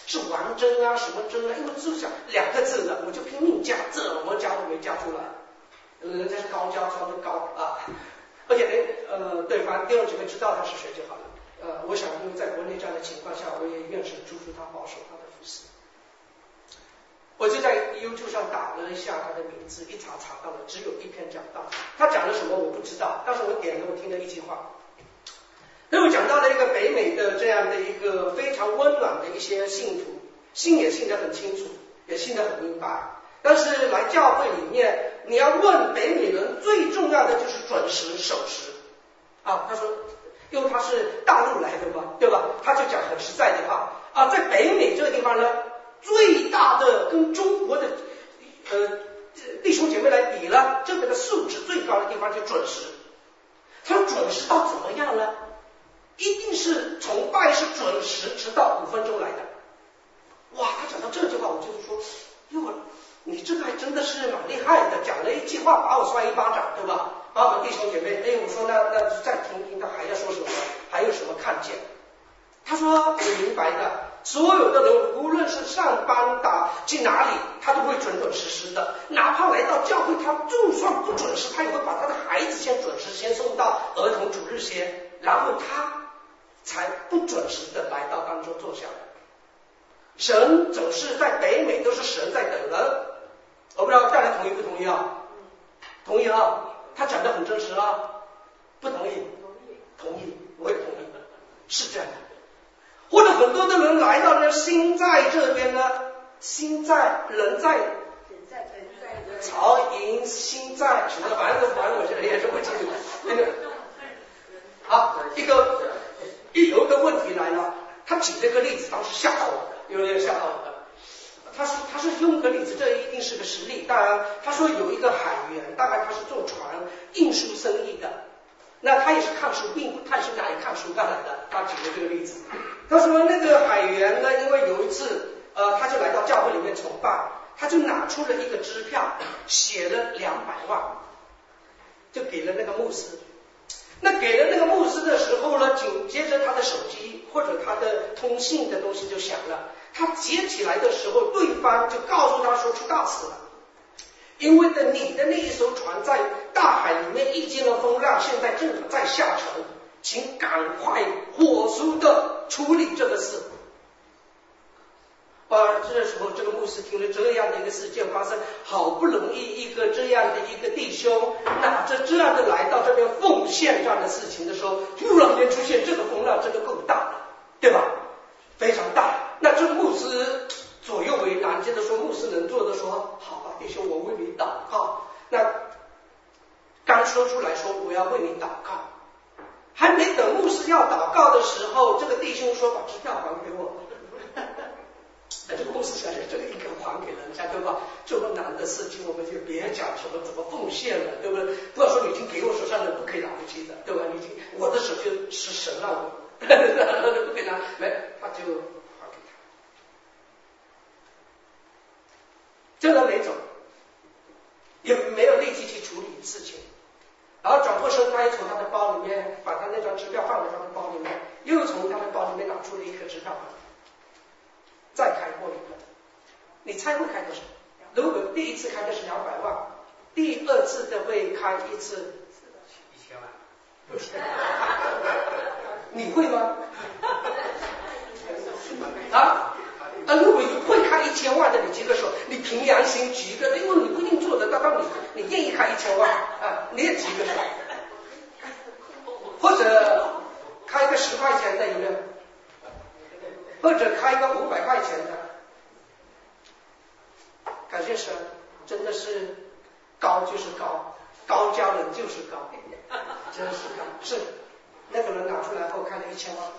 [SPEAKER 1] 是王真啊什么真啊，因为就想两个字的，我就拼命加，怎么加都没加出来。人家是高教超的高啊，而且呢，呃，对，反正弟兄姐妹知道他是谁就好了。呃，我想因为在国内这样的情况下，我也愿神祝福他，保守他的服侍。我就在 YouTube 上打了一下他的名字，一查查到了，只有一篇讲道。他讲了什么我不知道，但是我点了我听了一句话。那我讲到了一个北美的这样的一个非常温暖的一些信徒，信也信得很清楚，也信得很明白。但是来教会里面，你要问北美人最重要的就是准时守时啊。他说，因为他是大陆来的嘛，对吧？他就讲很实在的话啊，在北美这个地方呢，最大的跟中国的呃弟兄姐妹来比呢，这个的素质最高的地方就准时。他说准时到怎么样呢？一定是崇拜是准时迟到五分钟来的。哇，他讲到这句话，我就是说，哟，你这个还真的是蛮厉害的，讲了一句话把我摔一巴掌，对吧？把我们弟兄姐妹，哎，我说那那再听听他还要说什么，还有什么看见？他说你明白的，所有的人无论是上班打去哪里，他都会准准时时的，哪怕来到教会，他就算不准时，他也会把他的孩子先准时先送到儿童主日先，然后他才不准时的来到当中坐下来。神总是在北美都是神在等人，我不知道大家同意不同意啊？同意啊？他讲得很真实啊？不同意？同意，我也同意，是这样的。或者很多的人来到呢，心在这边呢，心在人在曹营，心在什么，反正反正我现在也是不清楚。那个好，一个一有一个问题来了，他举这个例子当时吓到我，有点吓到我。他说他是用个例子，这一定是个实例。当然，他说有一个海员，大概他是做船运输生意的，那他也是看书，并不太是哪里看书干来的。他举的这个例子，他说那个海员呢，因为有一次呃，他就来到教会里面崇拜，他就拿出了一个支票，写了两百万，就给了那个牧师。那给了那个牧师的时候呢，紧接着他的手机或者他的通信的东西就响了。他接起来的时候，对方就告诉他说出大事了，因为的你的那一艘船在大海里面遇见了风浪，现在正在下沉，请赶快火速的处理这个事。啊，这时候这个牧师听了这样的一个事件发生，好不容易一个这样的一个弟兄拿着这样的来到这边奉献这样的事情的时候，突然间出现这个风浪，真的够大的，对吧？非常大。那这个牧师左右为难，接着说牧师能做的说，好吧，弟兄，我为你祷告。那刚说出来说我要为你祷告，还没等牧师要祷告的时候，这个弟兄说把支票还给我。那这个牧师想想，这个应该还给人家，对吧？这么难的事情，我们就别讲什么怎么奉献了，对不对？不要说你已经给我手上的不可以拿回去的，对吧？你已经我的手就是神让我，不给拿，没他就还给他。这人没走，也没有力气去处理事情，然后转过身，他又从他的包里面把他那张支票放在他的包里面，又从他的包里面拿出了一颗支票来。再开过一个，你猜会开多少？如果第一次开的是两百万，第二次的会开一次
[SPEAKER 2] 一千万，
[SPEAKER 1] 不是？你会吗？啊啊！如果会开一千万的，你举个手，你凭良心举一个，因为你不一定做得到，但你你愿意开一千万啊，你也举个手，或者开个十块钱的有没有？或者开个五百块钱的，感谢神，真的是高就是高，高加人就是高，真是高，是那个人拿出来后开了一千万，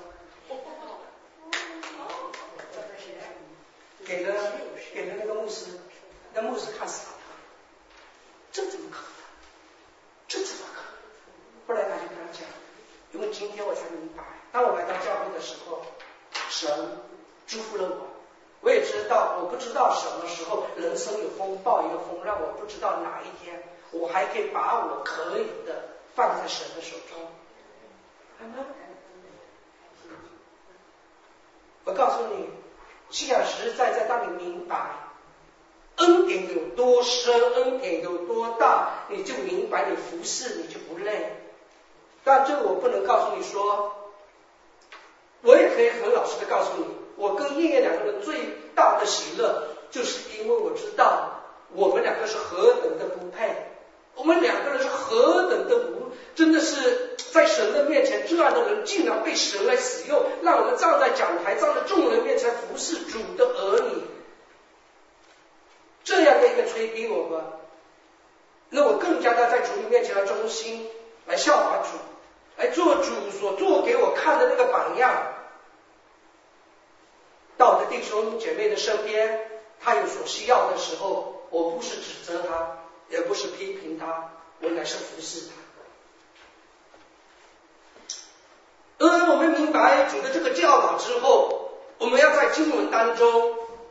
[SPEAKER 1] 给了给了那个牧师，那牧师看傻了，这怎么可能？这怎么可能？后来他就跟他讲，因为今天我才明白，当我来到教会的时候。神祝福了我，我也知道，我不知道什么时候人生有风暴有风浪，我不知道哪一天我还可以把我可以的放在神的手中。阿们。我告诉你， 信仰实实在在当你明白恩典有多深，恩典有多大，你就明白你服侍你就不累。但这个我不能告诉你说，我也可以很老实的告诉你，我跟燕燕两个人最大的喜乐，就是因为我知道我们两个是何等的不配，我们两个人是何等的不，真的是在神的面前，这样的人竟然被神来使用，让我们站在讲台，站在众人面前服侍主的儿女，这样的一个吹逼我们，那我更加的在主面前来忠心，来效法主，来做主所做给我看的那个榜样。到我的弟兄姐妹的身边，他有所需要的时候，我不是指责他，也不是批评他，我乃是服侍他。而我们明白主的这个教导之后，我们要在经文当中，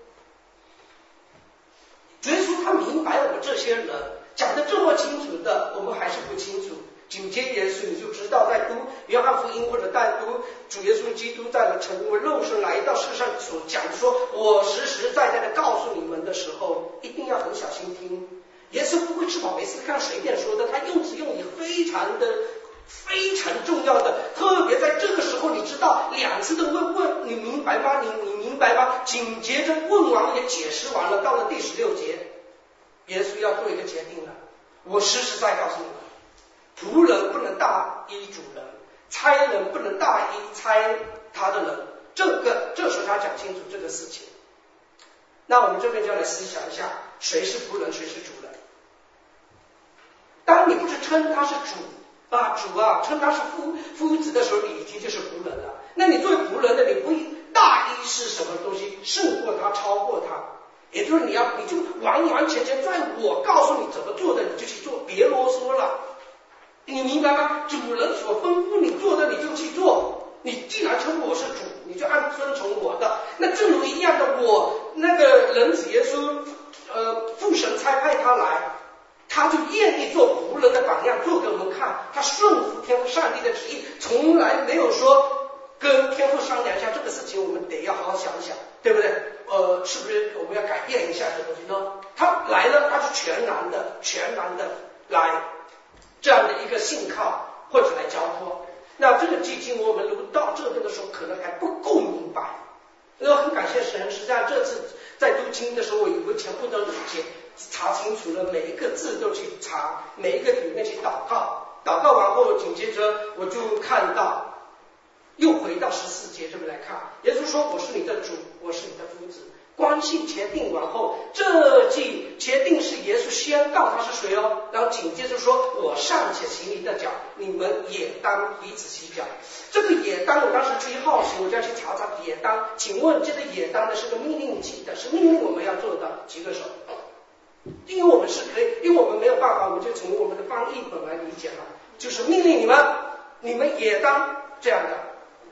[SPEAKER 1] 耶稣他明白我们这些人讲的这么清楚的，我们还是不清楚。紧接耶稣你就知道，在读约翰福音或者在读主耶稣基督在成为肉身来到世上所讲说，我实实在在的告诉你们的时候，一定要很小心听。耶稣不会吃饱没事干随便说的，他用词用语非常的非常重要的，特别在这个时候，你知道两次的问问，你明白吗？你你明白吗？紧接着问完也解释完了，到了第十六节，耶稣要做一个决定了，我实实在告诉你们，仆人不能大于主人，差人不能大于差他的人，这个这时候他讲清楚这个事情。那我们这边就要来思想一下，谁是仆人，谁是主人。当你不是称他是主啊主啊，称他是夫夫子的时候，你已经就是仆人了。那你作为仆人的，你不大意是什么东西胜过他，超过他，也就是你要你就完完全全在我告诉你怎么做的你就去做，别啰嗦了。你明白吗？主人所吩咐你做的你就去做，你既然称我是主，你就按遵从我的。那正如一样的，我那个人子耶稣，呃，父神差派他来，他就愿意做仆人的榜样，做给我们看。他顺服天父上帝的旨意，从来没有说跟天父商量一下这个事情，我们得要好好想一想，对不对？呃，是不是我们要改变一下这东西呢？他来了，他是全然的、全然的来这样的一个信靠或者来交托。那这个基金我们如果到这边的时候，可能还不够明白。那很感谢神，实际上这次在读经的时候，我以为全部都理解。查清楚了，每一个字都去查，每一个里面去祷告，祷告完后，紧接着我就看到，又回到十四节这边来看，耶稣说我是你的主，我是你的夫子。关系决定完后，这句决定是耶稣宣告他是谁哦，然后紧接着说我尚且行你的脚，你们也当彼此洗脚。这个也当我当时出于好奇，我就要去查查也当，请问这个也当的是个命令级的，是命令我们要做的，举个手。因为我们是可以，因为我们没有办法，我们就从我们的翻译本来理解了，就是命令你们，你们也当这样的。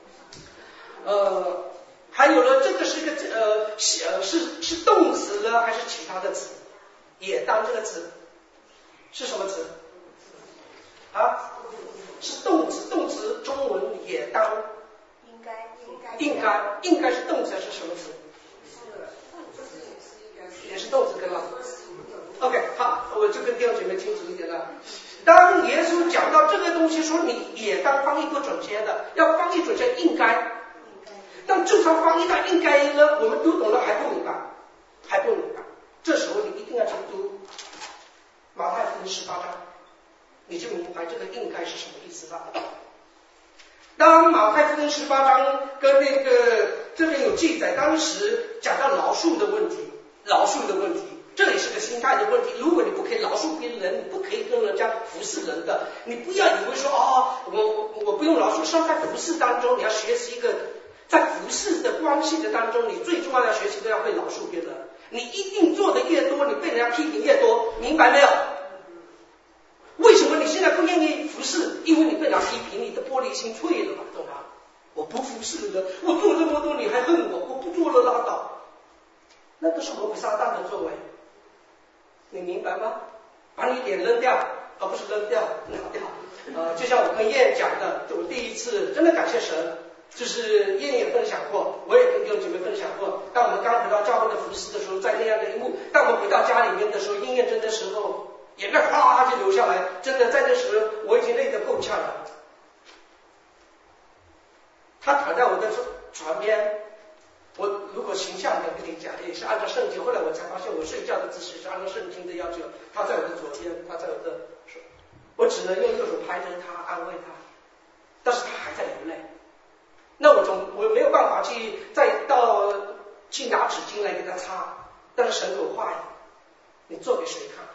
[SPEAKER 1] 呃，还有了，这个是一个呃呃是是动词呢，还是其他的词？也当这个词是什么词？啊，是动词，动词中文也当。
[SPEAKER 2] 应该，应该，
[SPEAKER 1] 应该，应该是动词还是什么词？也是动词对吧 ？OK， 好，我就跟弟兄姐妹清楚一点了。当耶稣讲到这个东西，说你也当翻译不准确的，要翻译准确应该。但就算翻译到应该呢，我们读懂了还不明白，还不明白。这时候你一定要去读马太福音十八章，你就明白这个应该是什么意思了。当马太福音十八章跟那个这边有记载，当时讲到饶恕的问题，饶恕的问题，这也是个心态的问题。如果你不可以饶恕别人，你不可以跟人家服侍人的，你不要以为说哦，我我不用饶恕。实际上在服侍当中，你要学习一个，在服侍的关系的当中，你最重要的要学习的要会饶恕别人。你一定做的越多，你被人家批评越多，明白没有？为什么你现在不愿意服侍？因为你被人家批评，你的玻璃心脆了嘛，懂吗？我不服侍人，我做这么多你还恨我，我不做了拉倒。那都是魔鬼撒旦的作为，你明白吗？把你脸扔掉，而不是扔掉，拿掉。呃，就像我跟燕讲的，我第一次真的感谢神， 就是燕也分享过，我也跟弟兄姐妹分享过。当我们刚回到教会的服侍的时候，在那样的一幕；当我们回到家里面的时候，燕燕真的时候，眼泪哗就流下来。真的在那时候，我已经累得够呛了。他躺在我的床边，我如果形象的跟你讲，也是按照圣经。后来我才发现，我睡觉的姿势是按照圣经的要求。他在我的左边，他在我的手，我只能用右手拍着他，安慰他，但是他还在流泪。那我总我没有办法去再到去拿纸巾来给他擦，但是神有话语，你做给谁看？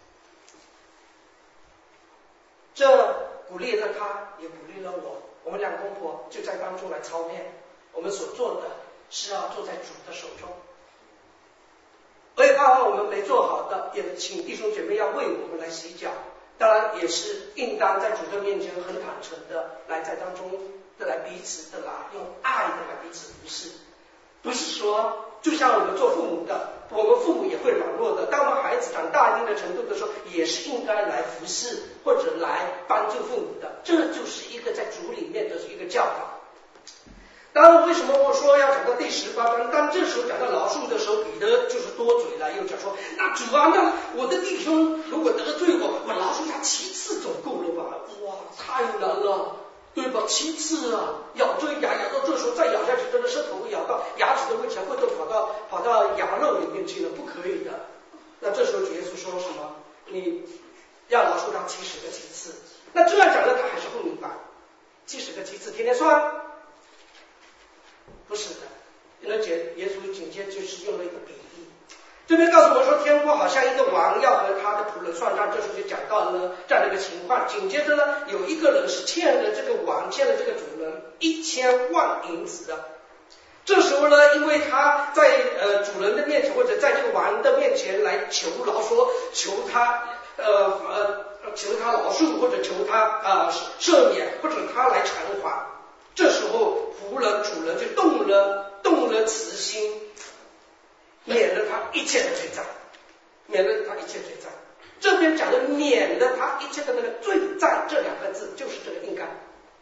[SPEAKER 1] 这鼓励了他，也鼓励了我。我们两公婆就在当中来操练。我们所做的是要坐在主的手中。我也盼望我们没做好的，也请弟兄姐妹要为我们来洗脚。当然也是应当在主的面前很坦诚的来在当中的来彼此的来用爱的来彼此服侍。不是说就像我们做父母的，我们父母也会软弱的，当我们孩子长大一定的程度的时候，也是应该来服侍或者来帮助父母的。这就是一个在主里面的一个教导。当然为什么我说要讲到第十八章，当这时候讲到饶恕的时候，彼得就是多嘴了，又讲说，那主啊，那我的弟兄如果得罪我，我饶恕他七次总够了吧？哇，太难了，对吧？七次啊，咬着牙，咬到这时候再咬下去，真的舌头会咬到牙齿都会全部都跑到跑到牙肉里面去了，不可以的。那这时候主耶稣说什么？你要饶恕他七十个七次。那这样讲了，他还是不明白，七十个七次天天算？不是的，因为耶稣紧接着就是用了一个比喻。这边告诉我说，天父好像一个王要和他的仆人算账，这时候就讲到了这样的一个情况。紧接着呢，有一个人是欠了这个王，欠了这个主人一千万银子的。这时候呢，因为他在呃主人的面前或者在这个王的面前来求饶，说求他呃呃求他饶恕，或者求他呃赦免，或者他来偿还。这时候仆人主人就动了动了慈心，免了他一切的罪债，免了他一切罪债。这边讲的免了他一切的那个罪债这两个字，就是这个应该，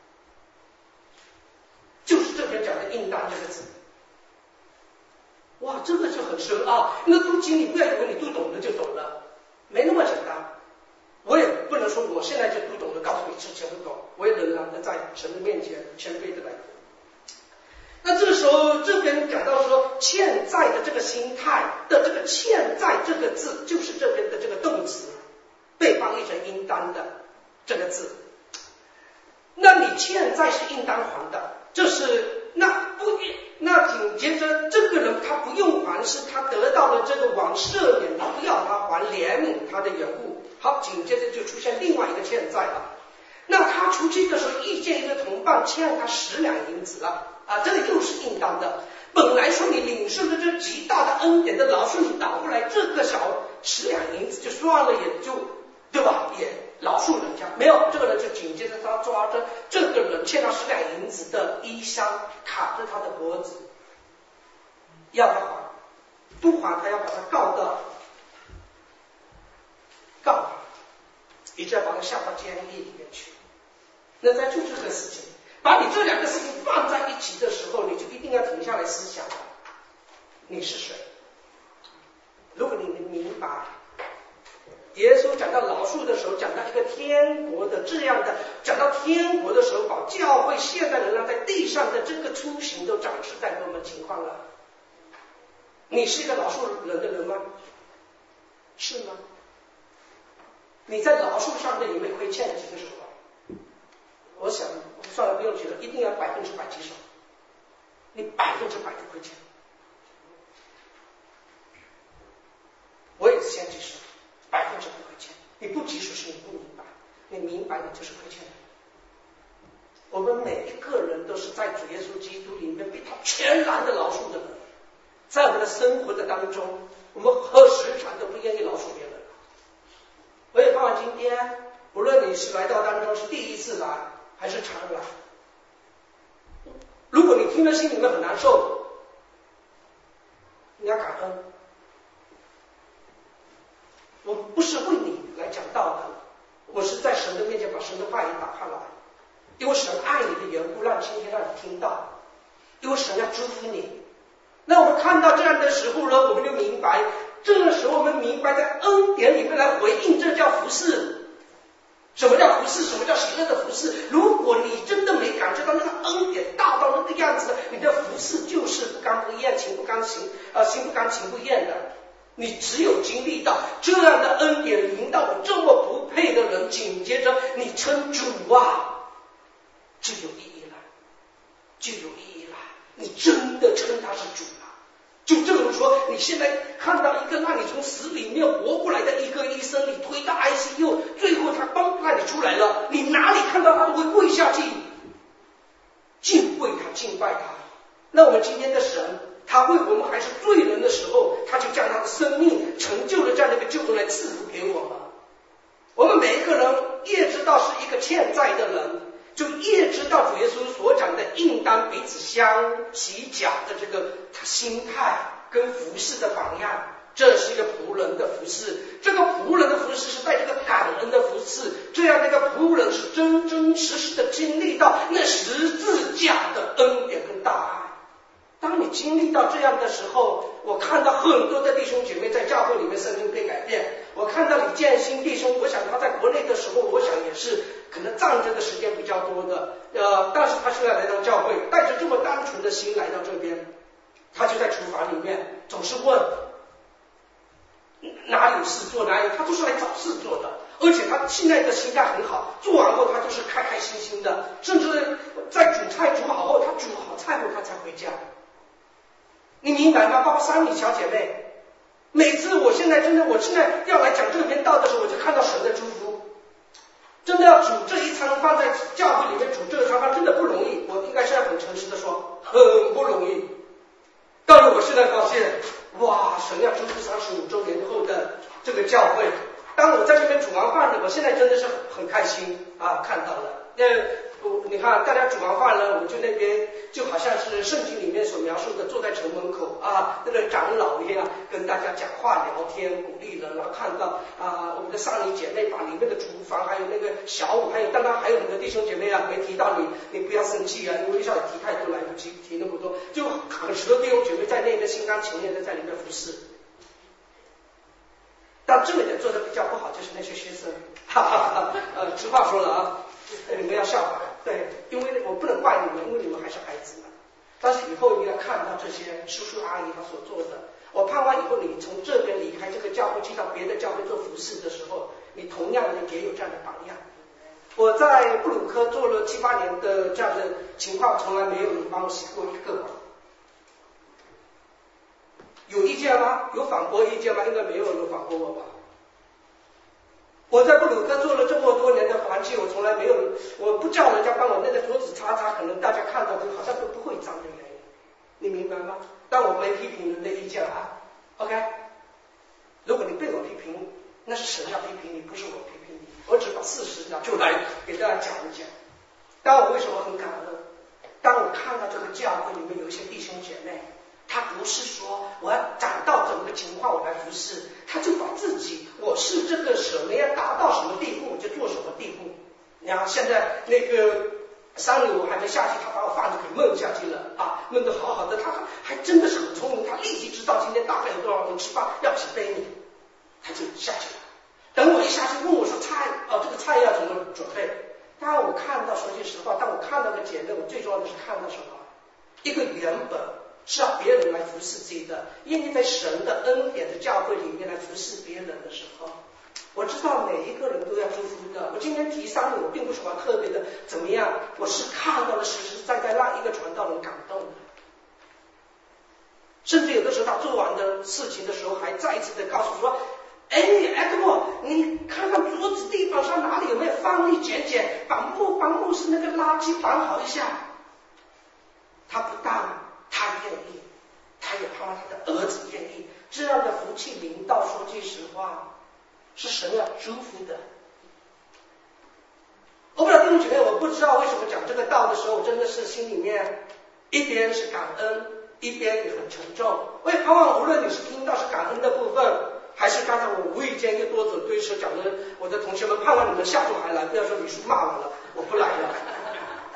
[SPEAKER 1] 就是这边讲的应当这个字。哇，这个就很深奥。那读经你不要以为你读懂了就懂了，没那么简单。我也不能说我现在就读懂了，告诉你之前不懂，我也仍然的在神的面前谦卑的来。那这个时候这边讲到说欠债的这个心态的这个欠债这个字，就是这边的这个动词被翻译成应当的这个字。那你欠债是应当还的，这是那不那紧接着这个人他不用还，是他得到了这个王赦免，他不要他还，怜悯他的缘故。好，紧接着就出现另外一个欠债了。那他出去的时候遇见一个同伴欠他十两银子了啊，这个又是应当的。本来说你领受的这极大的恩典的饶恕，你倒过来这个小十两银子就算了，也就对吧？也饶恕人家。没有，这个人就紧接着他抓着这个人欠他十两银子的衣裳卡着他的脖子，要他还，不还他要把他告到告他，一直要把他下到监狱里面去。那在做这个事情，把你这两个事情放在一起的时候，你就一定要停下来思想，你是谁？如果你明白耶稣讲到饶恕的时候，讲到一个天国的这样的，讲到天国的时候，把教会现在仍然在地上的这个雏形都展示在我们情况了。你是一个饶恕人的人吗？是吗？你在饶恕上的有没有亏欠几个手啊？我想算了，不用提了，一定要百分之百接受，你百分之百的亏欠。我也是先接受，百分之百亏欠。你不接受是你不明白，你明白你就是亏欠的。我们每一个人都是在主耶稣基督里面被他全然的饶恕的人，在我们的生活的当中，我们何时常都不愿意饶恕别人。我也盼望今天，无论你是来到当中是第一次来还是常来，如果你听了心里面很难受，你要感恩。我不是为你来讲道的，我是在神的面前把神的话语打开来， 因为神爱你的缘故，让今天让你听到，因为神要祝福你。那我们看到这样的时候呢，我们就明白，这个时候我们明白在恩典里面来回应，这叫服侍。什么叫服侍？什么叫喜乐的服侍？如果你真的没感觉到那个恩典大到那个样子，你的服侍就是不甘不厌，情不甘情呃心不甘情不厌的。你只有经历到这样的恩典临到我这么不配的人，紧接着你称主啊，就有意义了，就有意义了。你真的称他是主了。就正如说，你现在看到一个让你从死里面活过来的一个医生，你推到 I C U， 最后他帮让你出来了，你哪里看到他都会跪下去敬畏他，敬拜他。那我们今天的神，他为我们还是罪人的时候，他就将他的生命成就了这样的一个救恩来赐福给我们。我们每一个人越知道是一个欠债的人，就越知道主耶稣所讲的应当彼此相洗脚的这个他心态跟服侍的榜样。这是一个仆人的服侍，这个仆人的服侍是带这个感恩的服侍，这样的一个仆人是真真实实的经历到那十字架的恩典跟大爱。当你经历到这样的时候，我看到很多的弟兄姐妹在教会里面生命被改变。我看到李建新弟兄，我想他在国内的时候，我想也是可能站着的时间比较多的，呃，但是他现在来到教会，带着这么单纯的心来到这边，他就在厨房里面总是问哪有事做，哪有，他都是来找事做的。而且他现在的心态很好，做完后他就是开开心心的，甚至在煮菜煮好后，他煮好菜后他才回家。你明白吗？包括三米小姐妹，每次我现在真的，我现在要来讲这篇道的时候，我就看到神的祝福。真的要煮这一餐饭，在教会里面煮这一餐饭真的不容易，我应该是要很诚实的说，很不容易。但是我现在发现，哇，神要祝福三十五周年后的这个教会。当我在这边煮完饭了，我现在真的是很开心啊，看到了。那你看，大家煮完饭了，我就那边就好像是圣经里面所描述的，坐在城门口啊，那个长老一样跟大家讲话聊天，鼓励人，然后看到啊，我们的上女姐妹把里面的厨房，还有那个小五，还有刚刚还有很多弟兄姐妹啊，没提到你，你不要生气啊，因为一下子提太多来不及提那么多，就很多弟兄姐妹在那边心甘情愿的在里面服侍。但这一点做的比较不好，就是那些学生，哈哈哈，呃，直话说了啊，你们要效法，对，因为我不能怪你们，因为你们还是孩子嘛。但是以后你要看到这些叔叔阿姨他所做的，我盼望以后你从这边离开这个教会，去到别的教会做服侍的时候，你同样的也有这样的榜样。我在布鲁科做了七八年的这样的情况，从来没有人帮我洗过一个碗。有意见吗？有反驳意见吗？应该没有人反驳我吧。我在布鲁克做了这么多年的环境，我从来没有，我不叫人家帮我那个桌子擦擦，可能大家看到都好像都不会脏的原因，你明白吗？但我没批评人的意见啊 ，OK？ 如果你被我批评，那是神要批评你，不是我批评你，我只把事实拿出来给大家讲一讲。但我为什么很感恩？当我看到这个教会里面有一些弟兄姐妹，他不是说我要长到怎么个情况我来服侍，他就把自己我是这个什么要达到什么地步我就做什么地步。然后现在那个三楼我还没下去，他把我饭就给焖下去了啊，焖得好好的，他还真的是很聪明，他立即知道今天大概有多少人吃饭，要几杯米，他就下去了。等我一下去问我说菜哦，这个菜要怎么准备？当然我看到，说句实话，当我看到个姐妹，我最重要的是看到什么？一个原本是要别人来服侍自己的，愿意在神的恩典的教会里面来服侍别人的时候，我知道每一个人都要祝福的。我今天提三个，我并不是说特别的怎么样，我是看到了实实在在让一个传道人感动的。甚至有的时候他做完的事情的时候，还再一次的告诉我说，哎，艾克莫，你看看桌子地板上哪里有没有放力剪剪，把木把木是那个垃圾绑好一下。他不但他愿意，他也盼望他的儿子愿意，这样的福气临到，说句实话，是神要祝福的。我不知道弟兄姐妹，我不知道为什么讲这个道的时候，真的是心里面一边是感恩，一边也很沉重。我也盼望无论你是听到是感恩的部分，还是刚才我无意间又多嘴对舌讲的，我的同学们盼望你们下周还来，不要说李叔骂我了，我不来了。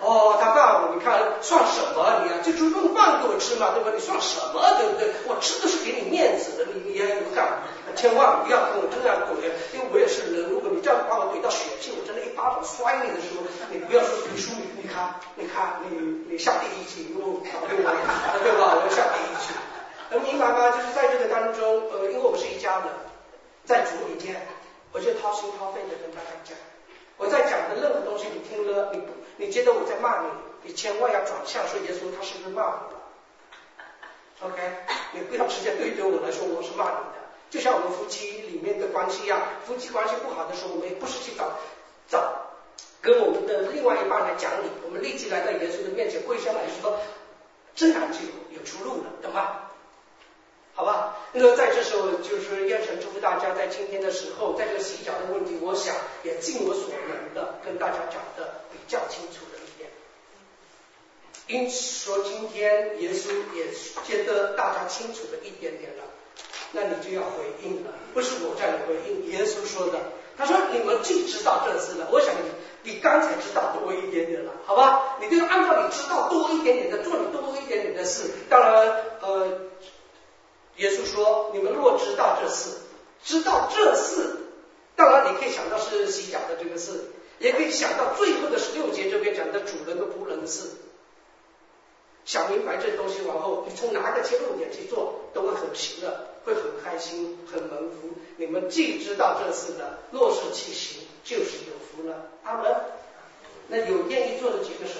[SPEAKER 1] 哦，他告诉我，你看算什么你啊？就就弄饭给我吃嘛，对吧？你算什么，对不对？我吃的是给你面子的，你你也有干，千万不要跟我这样怼，因为我也是人。如果你这样把我怼到血气，我真的一巴掌摔你的时候，你不要说读书，你看，你看，你你下地狱去，又搞对我，对吧？我要下地狱去。能明白吗？就是在这个当中，呃，因为我们是一家人，在主里面，我就掏心掏肺的跟大家讲。我在讲的任何东西，你听了，你不，你觉得我在骂你，你千万要转向说耶稣他是不是骂你了 ？OK， 你不要直接对着我来说我是骂你的。就像我们夫妻里面的关系一样，夫妻关系不好的时候，我们也不是去找找跟我们的另外一半来讲理，我们立即来到耶稣的面前跪下来说，真然就有出路了，懂吗？好吧，那么在这时候，就是愿神祝福大家，在今天的时候，在这个洗脚的问题，我想也尽我所能的跟大家讲的比较清楚的一点。因此说，今天耶稣也觉得大家清楚的一点点了，那你就要回应了，不是我在回应，耶稣说的。他说你们既知道这事了，我想你比刚才知道多一点点了，好吧？你就按照你知道多一点点的做你多一点点的事。当然，呃。耶稣说：“你们若知道这事，知道这事，当然你可以想到是洗脚的这个事，也可以想到最后的十六节这边讲的主人和仆人的事。想明白这东西往后，你从哪个切入点去做，都会很喜乐，会很开心，很蒙福。你们既知道这事了，若是去行，就是有福了。阿门。那有愿意做的几个手？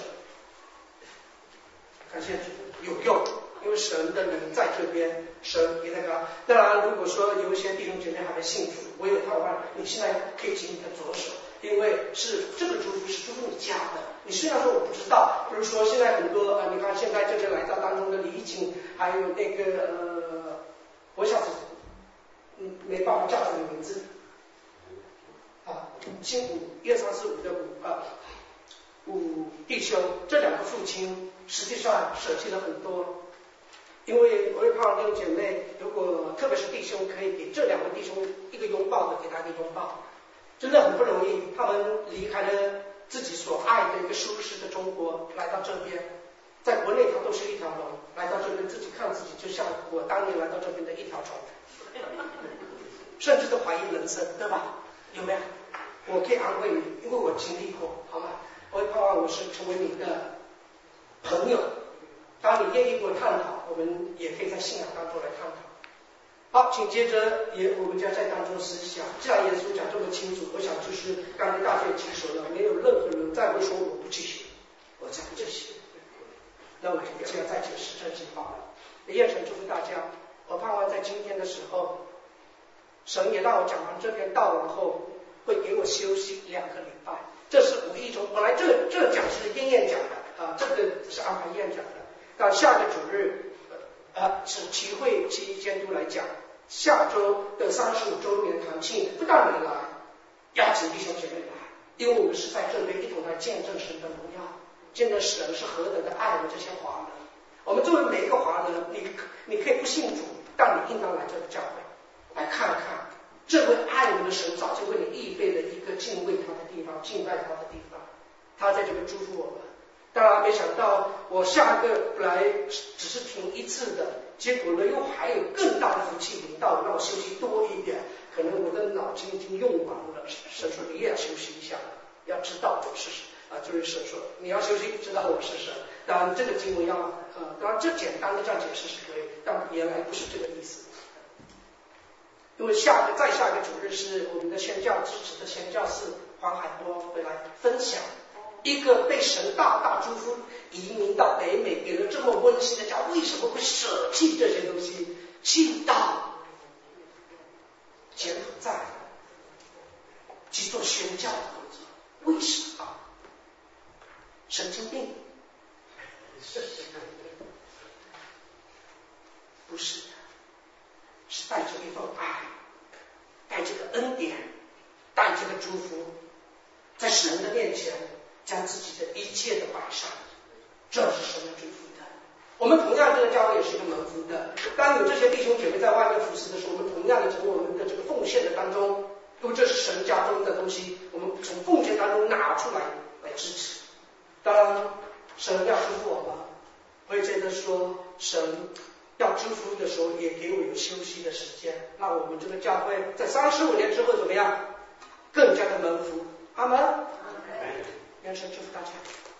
[SPEAKER 1] 感谢主，有用。”因为神的灵在这边，神给那个。当然，如果说有一些弟兄姐妹还没信主，我有盼望，你现在可以举你的左手，因为是这个祝福是祝福你家的。你虽然说我不知道，比如说现在很多啊、呃，你看现在这个来到当中的李景，还有那个呃，我一下子嗯没办法叫这个名字啊，金五一二三四五的五啊，五弟兄，这两个父亲实际上舍弃了很多。因为我也盼望弟兄姐妹，如果特别是弟兄，可以给这两位弟兄一个拥抱的，给他一个拥抱，真的很不容易。他们离开了自己所爱的一个舒适的中国，来到这边，在国内他都是一条龙，来到这边自己看自己，就像我当年来到这边的一条虫，甚至都怀疑人生，对吧？有没有？我可以安慰你，因为我经历过，好吗？我也盼望我是成为你的朋友。当你愿意跟我探讨，我们也可以在信仰当中来探讨。好，请接着也我们将在当中思想。既然耶稣讲这么清楚，我想就是刚才大家也举手了，没有任何人再会说我不去行，我才不去行。那我就不要再解释这句话了。愿神祝福大家。我盼望在今天的时候，神也让我讲完这篇道完后，会给我休息两个礼拜。这是无意中，本来这这讲是燕燕讲的啊，这个是安排燕讲的。到下个主日，呃，是齐会齐监督来讲，下周的三十五周年堂庆，不但你来，邀请弟兄姐妹来，因为我们是在这边一同来见证神的荣耀，见证神是何等的爱我们这些华人。我们作为每一个华人，你你可以不信主，但你应当来这个教会来看看，这位爱我们的神早就为你预备了一个敬畏他的地方，敬拜他的地方，他在这边祝福我们。当然没想到我下一个来只是停一次的，结果呢又还有更大的福气临到，让我休息多一点，可能我的脑筋已经用完了。神说你也要休息一下，要知道我是谁啊，就是神说你要休息，知道我是神。当然这个经文要呃，当然这简单的这样解释是可以，但原来不是这个意思。因为下个再下一个主日是我们的宣教支持的宣教士黄海波会来分享。一个被神大大祝福移民到北美，给了这么温馨的家，为什么会舍弃这些东西，去到柬埔寨去做宣教的工作？为什么？神经病？不是的，是带着一份爱，带着个恩典，带着个祝福，在神的面前将自己的一切的摆上，这是神的祝福的。我们同样这个教会也是一个蒙福的。当有这些弟兄姐妹在外面服侍的时候，我们同样的从我们的这个奉献的当中，因为这是神家中的东西，我们从奉献当中拿出来来支持。 当然，神要祝福我们，我也觉得说神要祝福的时候，也给我有休息的时间。那我们这个教会在三十五年之后怎么样？更加的蒙福。阿门。愿神祝福大家。